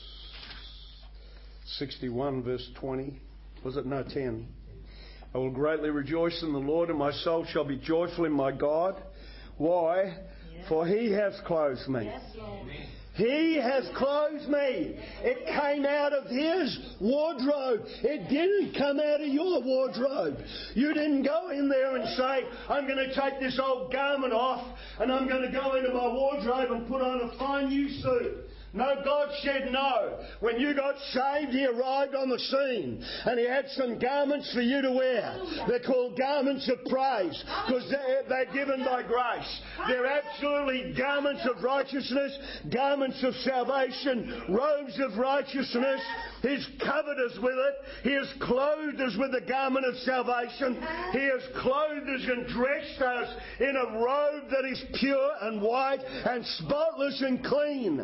sixty-one verse twenty. Was it? No, ten. I will greatly rejoice in the Lord, and my soul shall be joyful in my God. Why? For he hath clothed me. He has clothed me. It came out of His wardrobe. It didn't come out of your wardrobe. You didn't go in there and say, I'm going to take this old garment off and I'm going to go into my wardrobe and put on a fine new suit. No, God said no. When you got saved, He arrived on the scene and He had some garments for you to wear. They're called garments of praise because they're, they're given by grace. They're absolutely garments of righteousness, garments of salvation, robes of righteousness. He's covered us with it. He has clothed us with the garment of salvation. He has clothed us and dressed us in a robe that is pure and white and spotless and clean.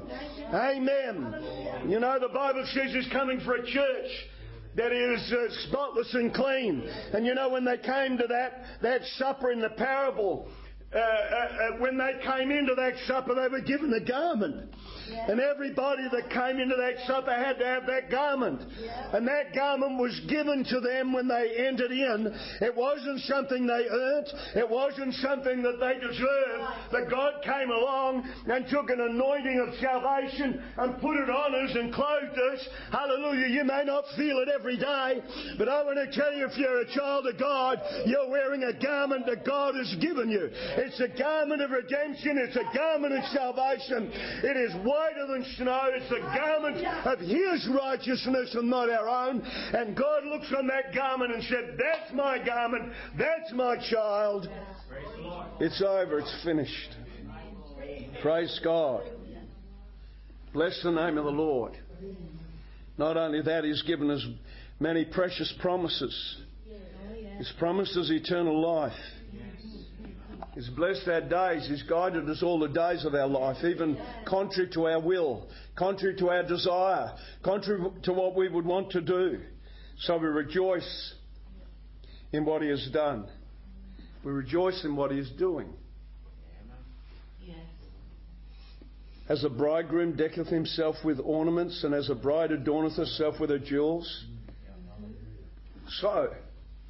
Amen. You know, the Bible says He's coming for a church that is uh, spotless and clean. And you know, when they came to that, that supper in the parable, uh, uh, uh, when they came into that supper, they were given a garment. Yeah. And everybody that came into that supper had to have that garment. Yeah. And that garment was given to them when they entered in. It wasn't something they earned. It wasn't something that they deserved. But God came along and took an anointing of salvation and put it on us and clothed us. Hallelujah. You may not feel it every day, but I want to tell you, if you're a child of God, you're wearing a garment that God has given you. It's a garment of redemption. It's a garment of salvation. It is whiter than snow. It's a garment of His righteousness and not our own. And God looks on that garment and said, that's my garment. That's my child. It's over. It's finished. Praise God. Bless the name of the Lord. Not only that, He's given us many precious promises. He's promised us eternal life. He's blessed our days. He's guided us all the days of our life, even contrary to our will, contrary to our desire, contrary to what we would want to do. So we rejoice in what He has done. We rejoice in what He is doing. As a bridegroom decketh himself with ornaments, and as a bride adorneth herself with her jewels. So,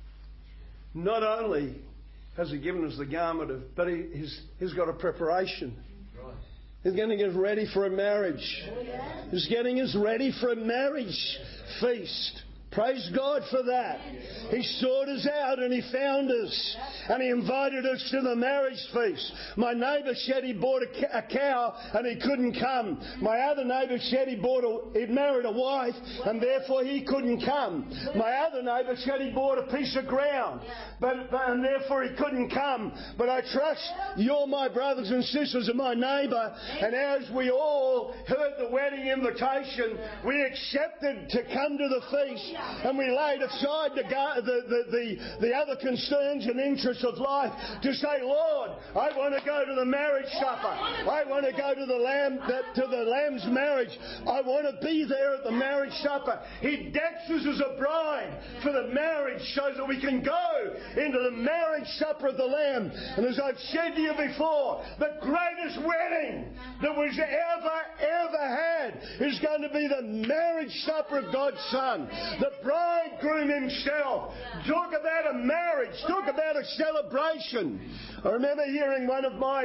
not only has He given us the garment of, but he, he's, he's got a preparation. He's getting us ready for a marriage. He's getting us ready for a marriage feast. Praise God for that. He sought us out and He found us. And He invited us to the marriage feast. My neighbour said he bought a cow and he couldn't come. My other neighbour said he bought a, he'd married a wife and therefore he couldn't come. My other neighbour said he bought a piece of ground but, but and therefore he couldn't come. But I trust you're my brothers and sisters and my neighbour. And as we all heard the wedding invitation, we accepted to come to the feast. And we laid aside the, the, the, the, the other concerns and interests of life to say, Lord, I want to go to the marriage supper. I want to go to the lamb, to the Lamb's marriage. I want to be there at the marriage supper. He decks us as a bride for the marriage so that we can go into the marriage supper of the Lamb. And as I've said to you before, the greatest wedding that was ever, ever had is going to be the marriage supper of God's Son. The bridegroom himself. Talk about a marriage. Talk about a celebration. I remember hearing one of my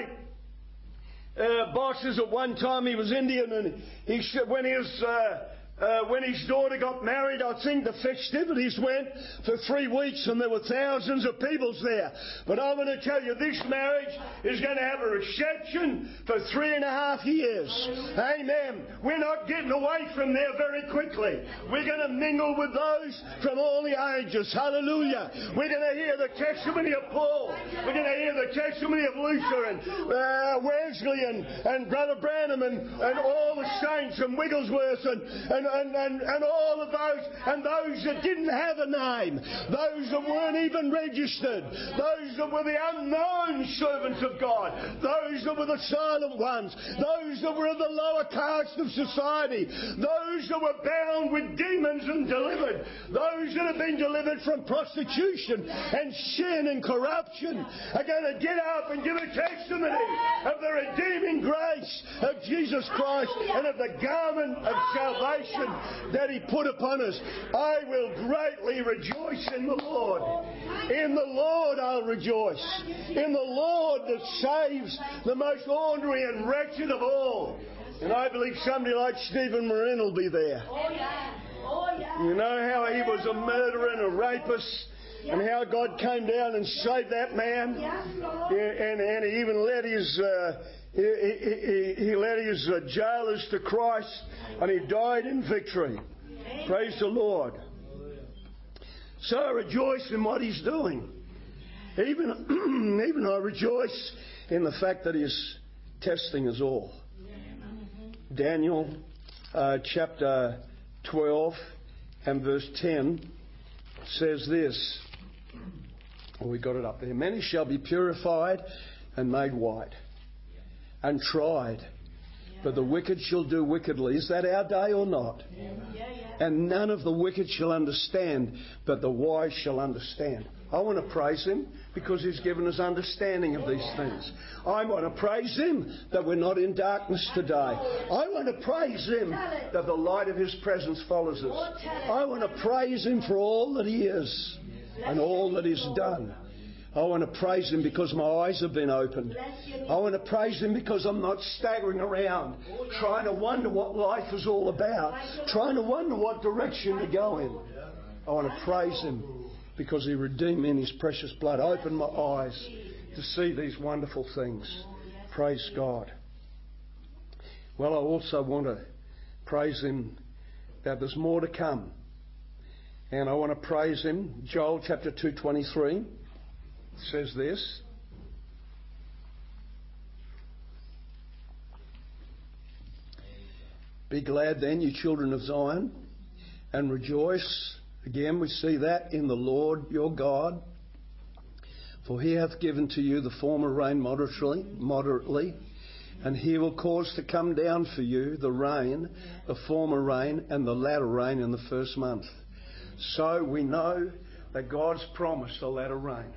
uh, bosses at one time. He was Indian, and he said when he was uh, uh, when his daughter got married, I think the festivities went for three weeks, and there were thousands of people there. But I want to tell you, this marriage is going to have a reception for three and a half years. Amen. We're not getting away from there very quickly. We're going to mingle with those from all the ages. Hallelujah. We're going to hear the testimony of Paul. We're going to hear the testimony of Luther and uh, Wesley and, and Brother Branham and, and all the saints and Wigglesworth and, and, and, and, and all of those, and those that didn't have a name, those that weren't even registered, those that were the unknown servants of God, those that were the silent ones, those that were of the lower caste of society, those that were bound with demons and delivered, those that have been delivered from prostitution and sin and corruption are going to get up and give a testimony of the redeeming grace of Jesus Christ and of the garment of salvation that He put upon us. I will greatly rejoice in the Lord. In the Lord I'll rejoice. In the Lord that saves the most ordinary and wretched of all. And I believe somebody like Stephen Marin will be there. Oh, yeah. Oh, yeah. You know how he was a murderer and a rapist, and how God came down and saved that man. Yes, Lord. Yeah, and, and he even led his uh, he, he, he, he led his uh, jailers to Christ, and he died in victory. Amen. Praise the Lord. So I rejoice in what he's doing. Even even I rejoice in the fact that he's testing us all. Daniel uh, chapter twelve and verse ten says this. Oh, we got it up there. Many shall be purified and made white and tried, but the wicked shall do wickedly. Is that our day or not? Yeah, yeah. And none of the wicked shall understand, but the wise shall understand. I want to praise Him because He's given us understanding of these things. I want to praise Him that we're not in darkness today. I want to praise Him that the light of His presence follows us. I want to praise Him for all that He is and all that He's done. I want to praise Him because my eyes have been opened. I want to praise Him because I'm not staggering around trying to wonder what life is all about, trying to wonder what direction to go in. I want to praise Him because He redeemed me in His precious blood. Open my eyes to see these wonderful things. Praise God. Well, I also want to praise Him that there's more to come. And I want to praise Him. Joel chapter two twenty-three says this. Be glad then, you children of Zion, and rejoice. Again, we see that in the Lord your God. For He hath given to you the former rain moderately, moderately, and He will cause to come down for you the rain, the former rain, and the latter rain in the first month. So we know that God's promised the latter rain.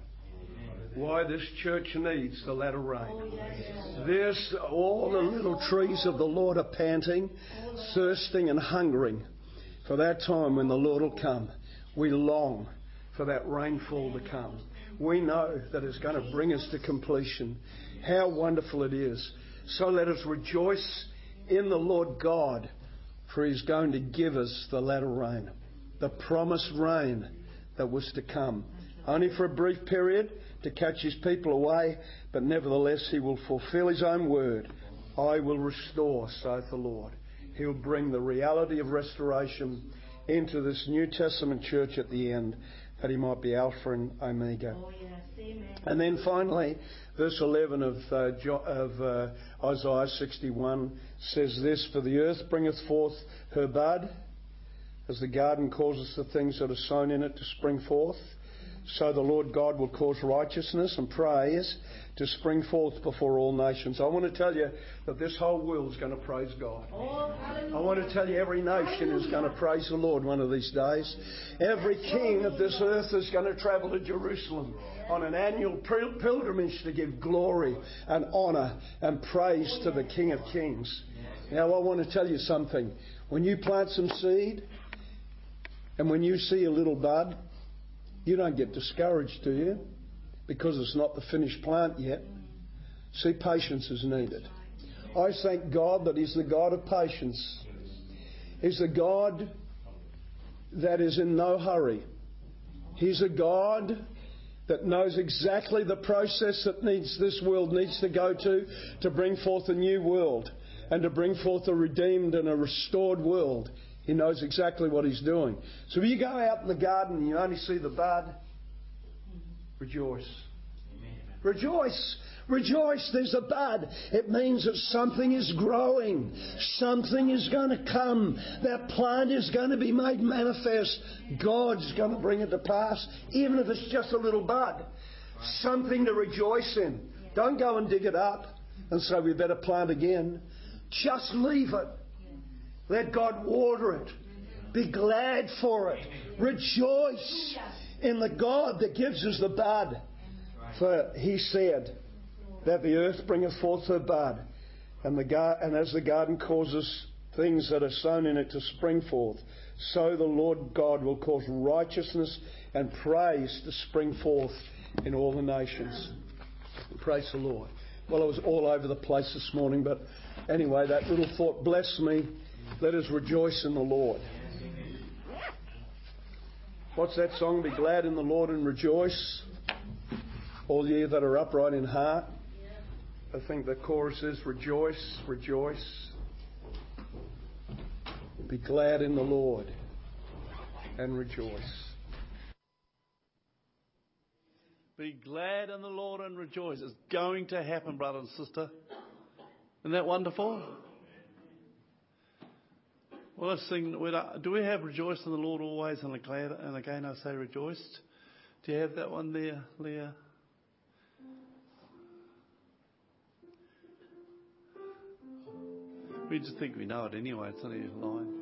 Why this church needs the latter rain. This, all the little trees of the Lord are panting, thirsting and hungering for that time when the Lord will come. We long for that rainfall to come. We know that it's going to bring us to completion. How wonderful it is. So let us rejoice in the Lord God, for He's going to give us the latter rain, the promised rain that was to come. Only for a brief period, to catch His people away, but nevertheless He will fulfill His own word. I will restore, saith the Lord. He'll bring the reality of restoration into this New Testament church at the end, that He might be Alpha and Omega. Oh, yes. Amen. And then finally, verse eleven of, uh, jo- of uh, Isaiah sixty-one says this, For the earth bringeth forth her bud, as the garden causes the things that are sown in it to spring forth. So the Lord God will cause righteousness and praise to spring forth before all nations. I want to tell you that this whole world is going to praise God. Oh, I want to tell you every nation is going to praise the Lord one of these days. Every king of this earth is going to travel to Jerusalem on an annual pilgrimage to give glory and honour and praise to the King of Kings. Now I want to tell you something. When you plant some seed and when you see a little bud, you don't get discouraged, do you? Because it's not the finished plant yet. See, patience is needed. I thank God that He's the God of patience. He's the God that is in no hurry. He's a God that knows exactly the process that needs this world needs to go to to bring forth a new world and to bring forth a redeemed and a restored world. He knows exactly what He's doing. So if you go out in the garden and you only see the bud, rejoice. Rejoice. Rejoice, there's a bud. It means that something is growing. Something is going to come. That plant is going to be made manifest. God's going to bring it to pass, even if it's just a little bud. Something to rejoice in. Don't go and dig it up and say we better plant again. Just leave it. Let God water it. Be glad for it. Rejoice in the God that gives us the bud. For He said that the earth bringeth forth her bud, and, the gar- and as the garden causes things that are sown in it to spring forth, so the Lord God will cause righteousness and praise to spring forth in all the nations. Praise the Lord. Well, I was all over the place this morning, but Anyway, that little thought blessed me. Let us rejoice in the Lord. What's that song? Be glad in the Lord and rejoice, all ye that are upright in heart. I think the chorus is rejoice, rejoice. Be glad in the Lord and rejoice. Be glad in the Lord and rejoice. It's going to happen, brother and sister. Isn't that wonderful? Well, let's sing. Do we have rejoice in the Lord always and glad? And again I say rejoiced. Do you have that one there, Leah? We just think we know it anyway. It's only a line.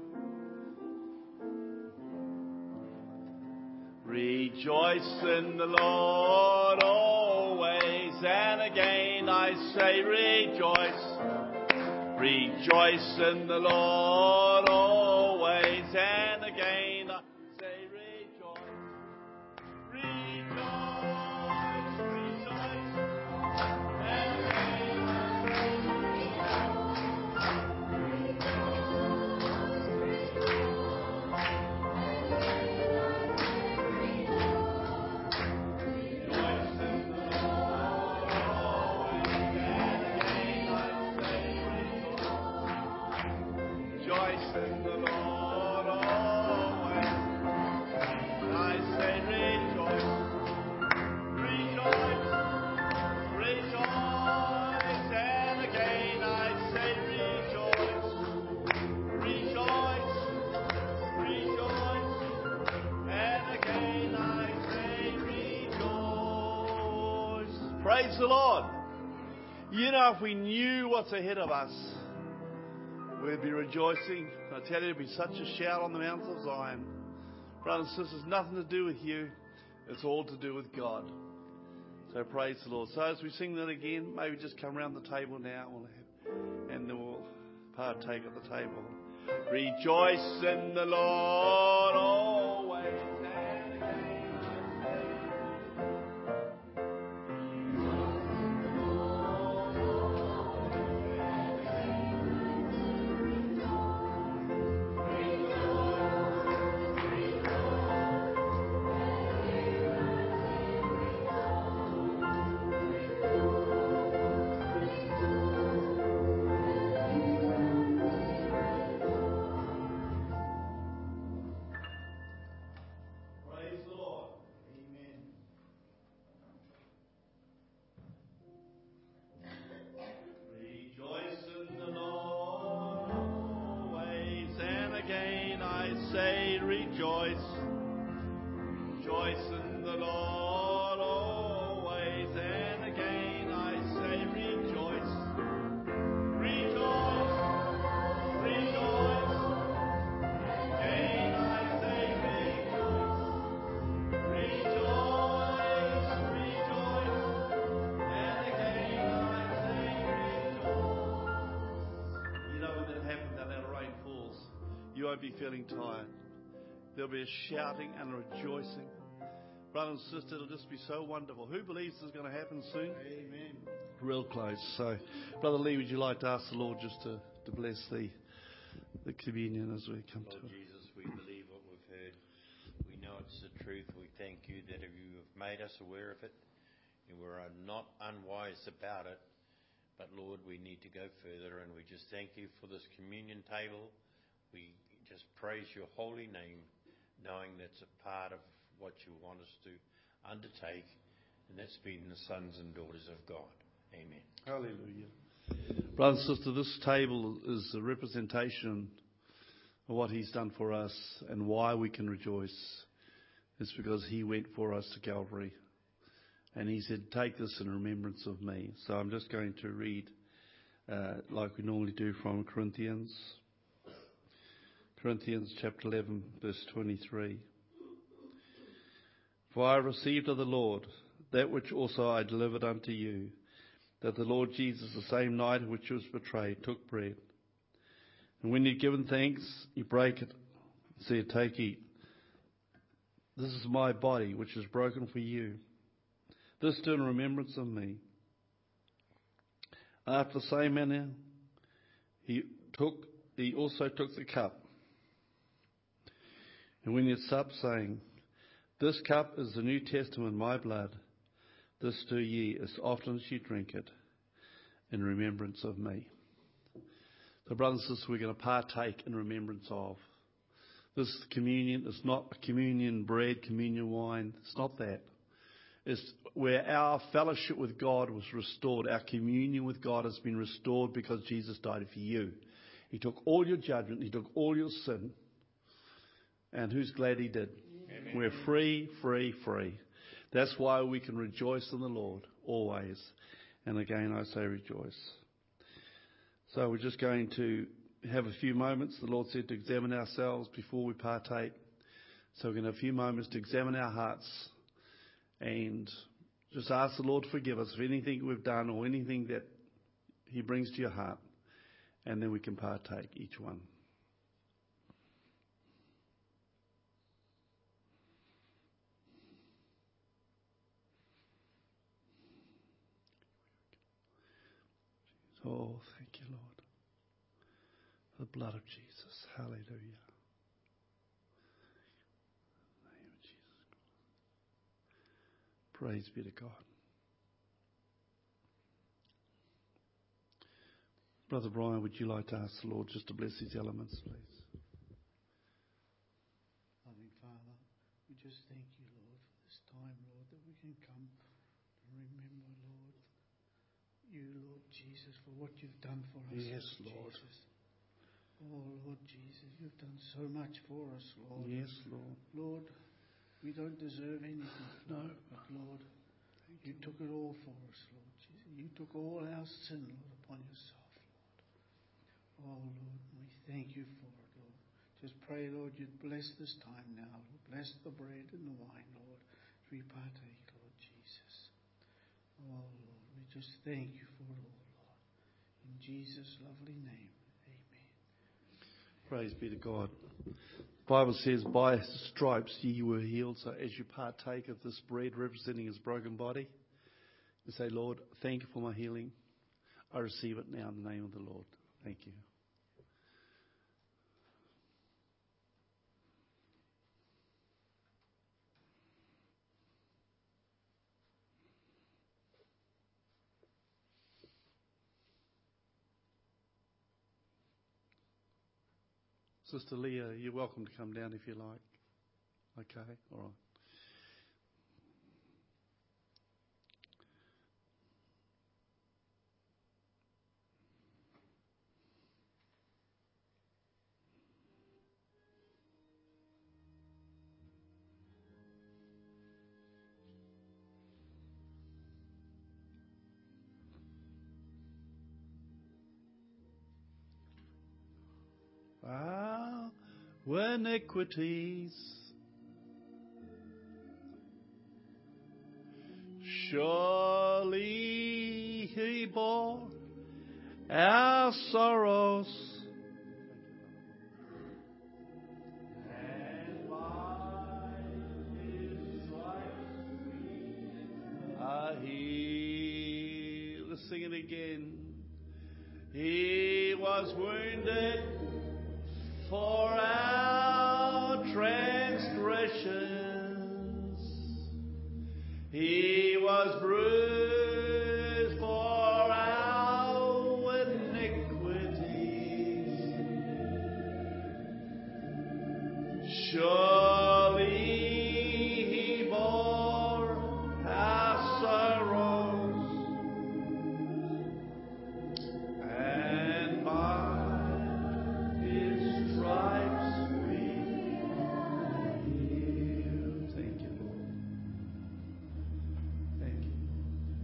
Rejoice in the Lord always, and again I say rejoice. Rejoice in the Lord always, and again I say rejoice. Rejoice, rejoice, and again I Praise the Lord. You know, if we knew what's ahead of us, we'd be rejoicing. I tell you, it'd be such a shout on the mountains of Zion. Brothers and sisters, nothing to do with you. It's all to do with God. So praise the Lord. So as we sing that again, maybe just come around the table now we'll have, and then we'll partake at the table. Rejoice in the Lord always. You won't be feeling tired. There'll be a shouting and a rejoicing. Brother and sister, it'll just be so wonderful. Who believes this is going to happen soon? Amen. Real close. So, Brother Lee, would you like to ask the Lord just to, to bless the the communion as we come Lord to it? Jesus, we believe what we've heard. We know it's the truth. We thank you that you have made us aware of it, and we're not unwise about it. But Lord, we need to go further, and we just thank you for this communion table. We just praise your holy name, knowing that's a part of what you want us to undertake, and that's being the sons and daughters of God. Amen. Hallelujah. Brother and sister, this table is a representation of what he's done for us and why we can rejoice. It's because he went for us to Calvary. And he said, take this in remembrance of me. So I'm just going to read, uh, like we normally do, from Corinthians. Corinthians chapter eleven, verse twenty-three. For I received of the Lord that which also I delivered unto you, that the Lord Jesus, the same night in which he was betrayed, took bread. And when he had given thanks, he brake it, and said, take, eat. This is my body, which is broken for you. This do in remembrance of me. After the same manner, He took, he also took the cup. And when he had supped, saying, This cup is the New Testament in my blood. This do ye as often as you drink it in remembrance of me. So brothers and sisters, we're going to partake in remembrance of. This communion is not a communion bread, communion wine. It's not that. It's where our fellowship with God was restored. Our communion with God has been restored because Jesus died for you. He took all your judgment. He took all your sin. And who's glad he did? Amen. We're free, free, free. That's why we can rejoice in the Lord always. And again, I say rejoice. So we're just going to have a few moments. The Lord said to examine ourselves before we partake. So we're going to have a few moments to examine our hearts and just ask the Lord to forgive us for anything we've done or anything that he brings to your heart. And then we can partake, each one. Oh, thank you, Lord. The blood of Jesus. Hallelujah. In the name of Jesus. Praise be to God. Brother Brian, would you like to ask the Lord just to bless these elements, please? Loving Father, we just thank you, Lord, for this time, Lord, that we can come and remember, Lord, you, Lord Jesus, for what you've done for us. Yes, Lord. Lord. Jesus. Oh, Lord Jesus, you've done so much for us, Lord. Yes, Lord. Lord, we don't deserve anything, Lord, No. but Lord, you took it all for us, Lord Jesus. You took all our sin, Lord, upon yourself, Lord. Oh, Lord, we thank you for it, Lord. Just pray, Lord, you'd bless this time now. Lord. Bless the bread and the wine, Lord, as we partake, Lord Jesus. Oh, Lord, we just thank you for it all, Lord. In Jesus' lovely name, amen. Praise be to God. The Bible says, by his stripes ye were healed. So as you partake of this bread representing his broken body, you say, Lord, thank you for my healing. I receive it now in the name of the Lord. Thank you. Sister Leah, you're welcome to come down if you like. Okay, all right. Our iniquities surely he bore, our sorrows and by his stripes we are healed. Let's sing it again. He was wounded for our transgressions, he was bruised for our iniquities. Surely he bore our sorrows, and by his stripes we are healed. Thank you, Lord. Thank you.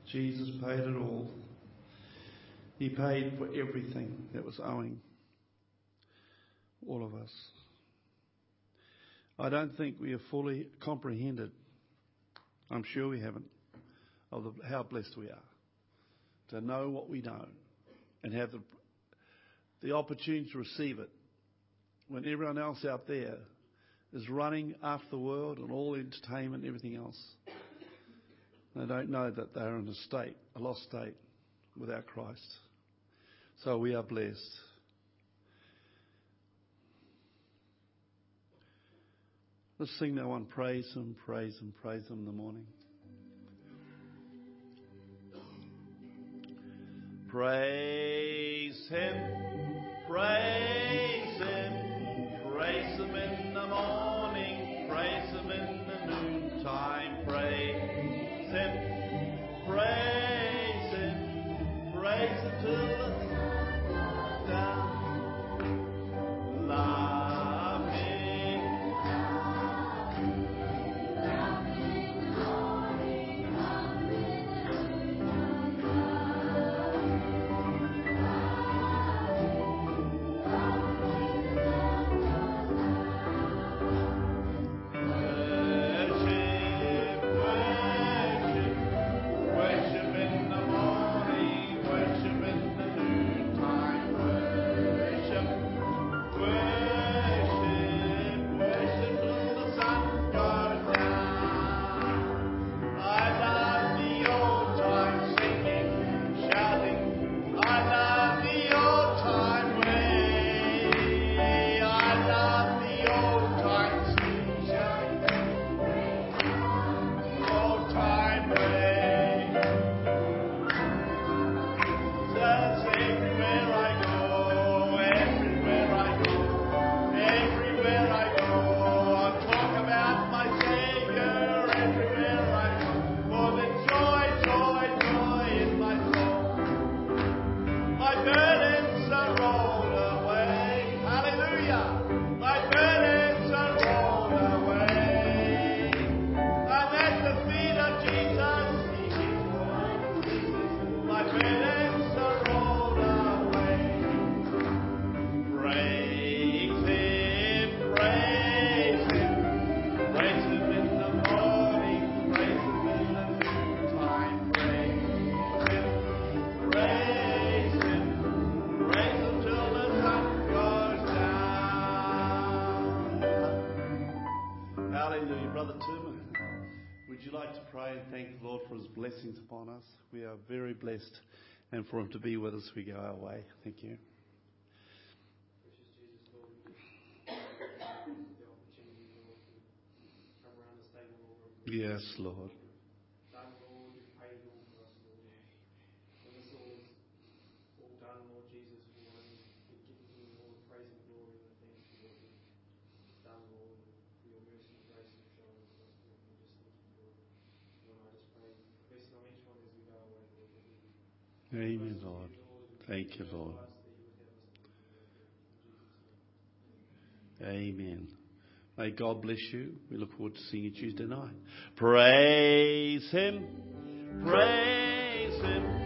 Jesus paid it all. He paid for everything that was owing all of us. I don't think we have fully comprehended, I'm sure we haven't, of the, how blessed we are to know what we know and have the, the opportunity to receive it when everyone else out there is running after the world and all entertainment and everything else. They don't know that they're in a state, a lost state without Christ. So we are blessed. Let's sing that one. Praise Him, praise Him, praise Him in the morning. Praise Him, praise Him, praise Him in the morning, praise Him in the noontime, praise Him, praise Him, praise Him till the sun goes down. Love Him, love Him, morning, love blessings upon us. We are very blessed, and for Him to be with us, we go our way. Thank you. Precious Jesus, Lord, we just thank you for the opportunity, Lord, to come around this table, Lord. Yes, Lord. Done, Lord, you paid all for us, Lord. When this all is all done, Lord Jesus, we want to be giving you all the praise and glory and the thanks for what you've done, Lord, and for your mercy and grace you've shown us, Lord. We just thank you, Lord. Lord, I just pray, blessing on each one as we go away, Lord. Amen, Lord. Thank you, Lord. Amen. May God bless you. We look forward to seeing you Tuesday night. Praise Him. Praise Him.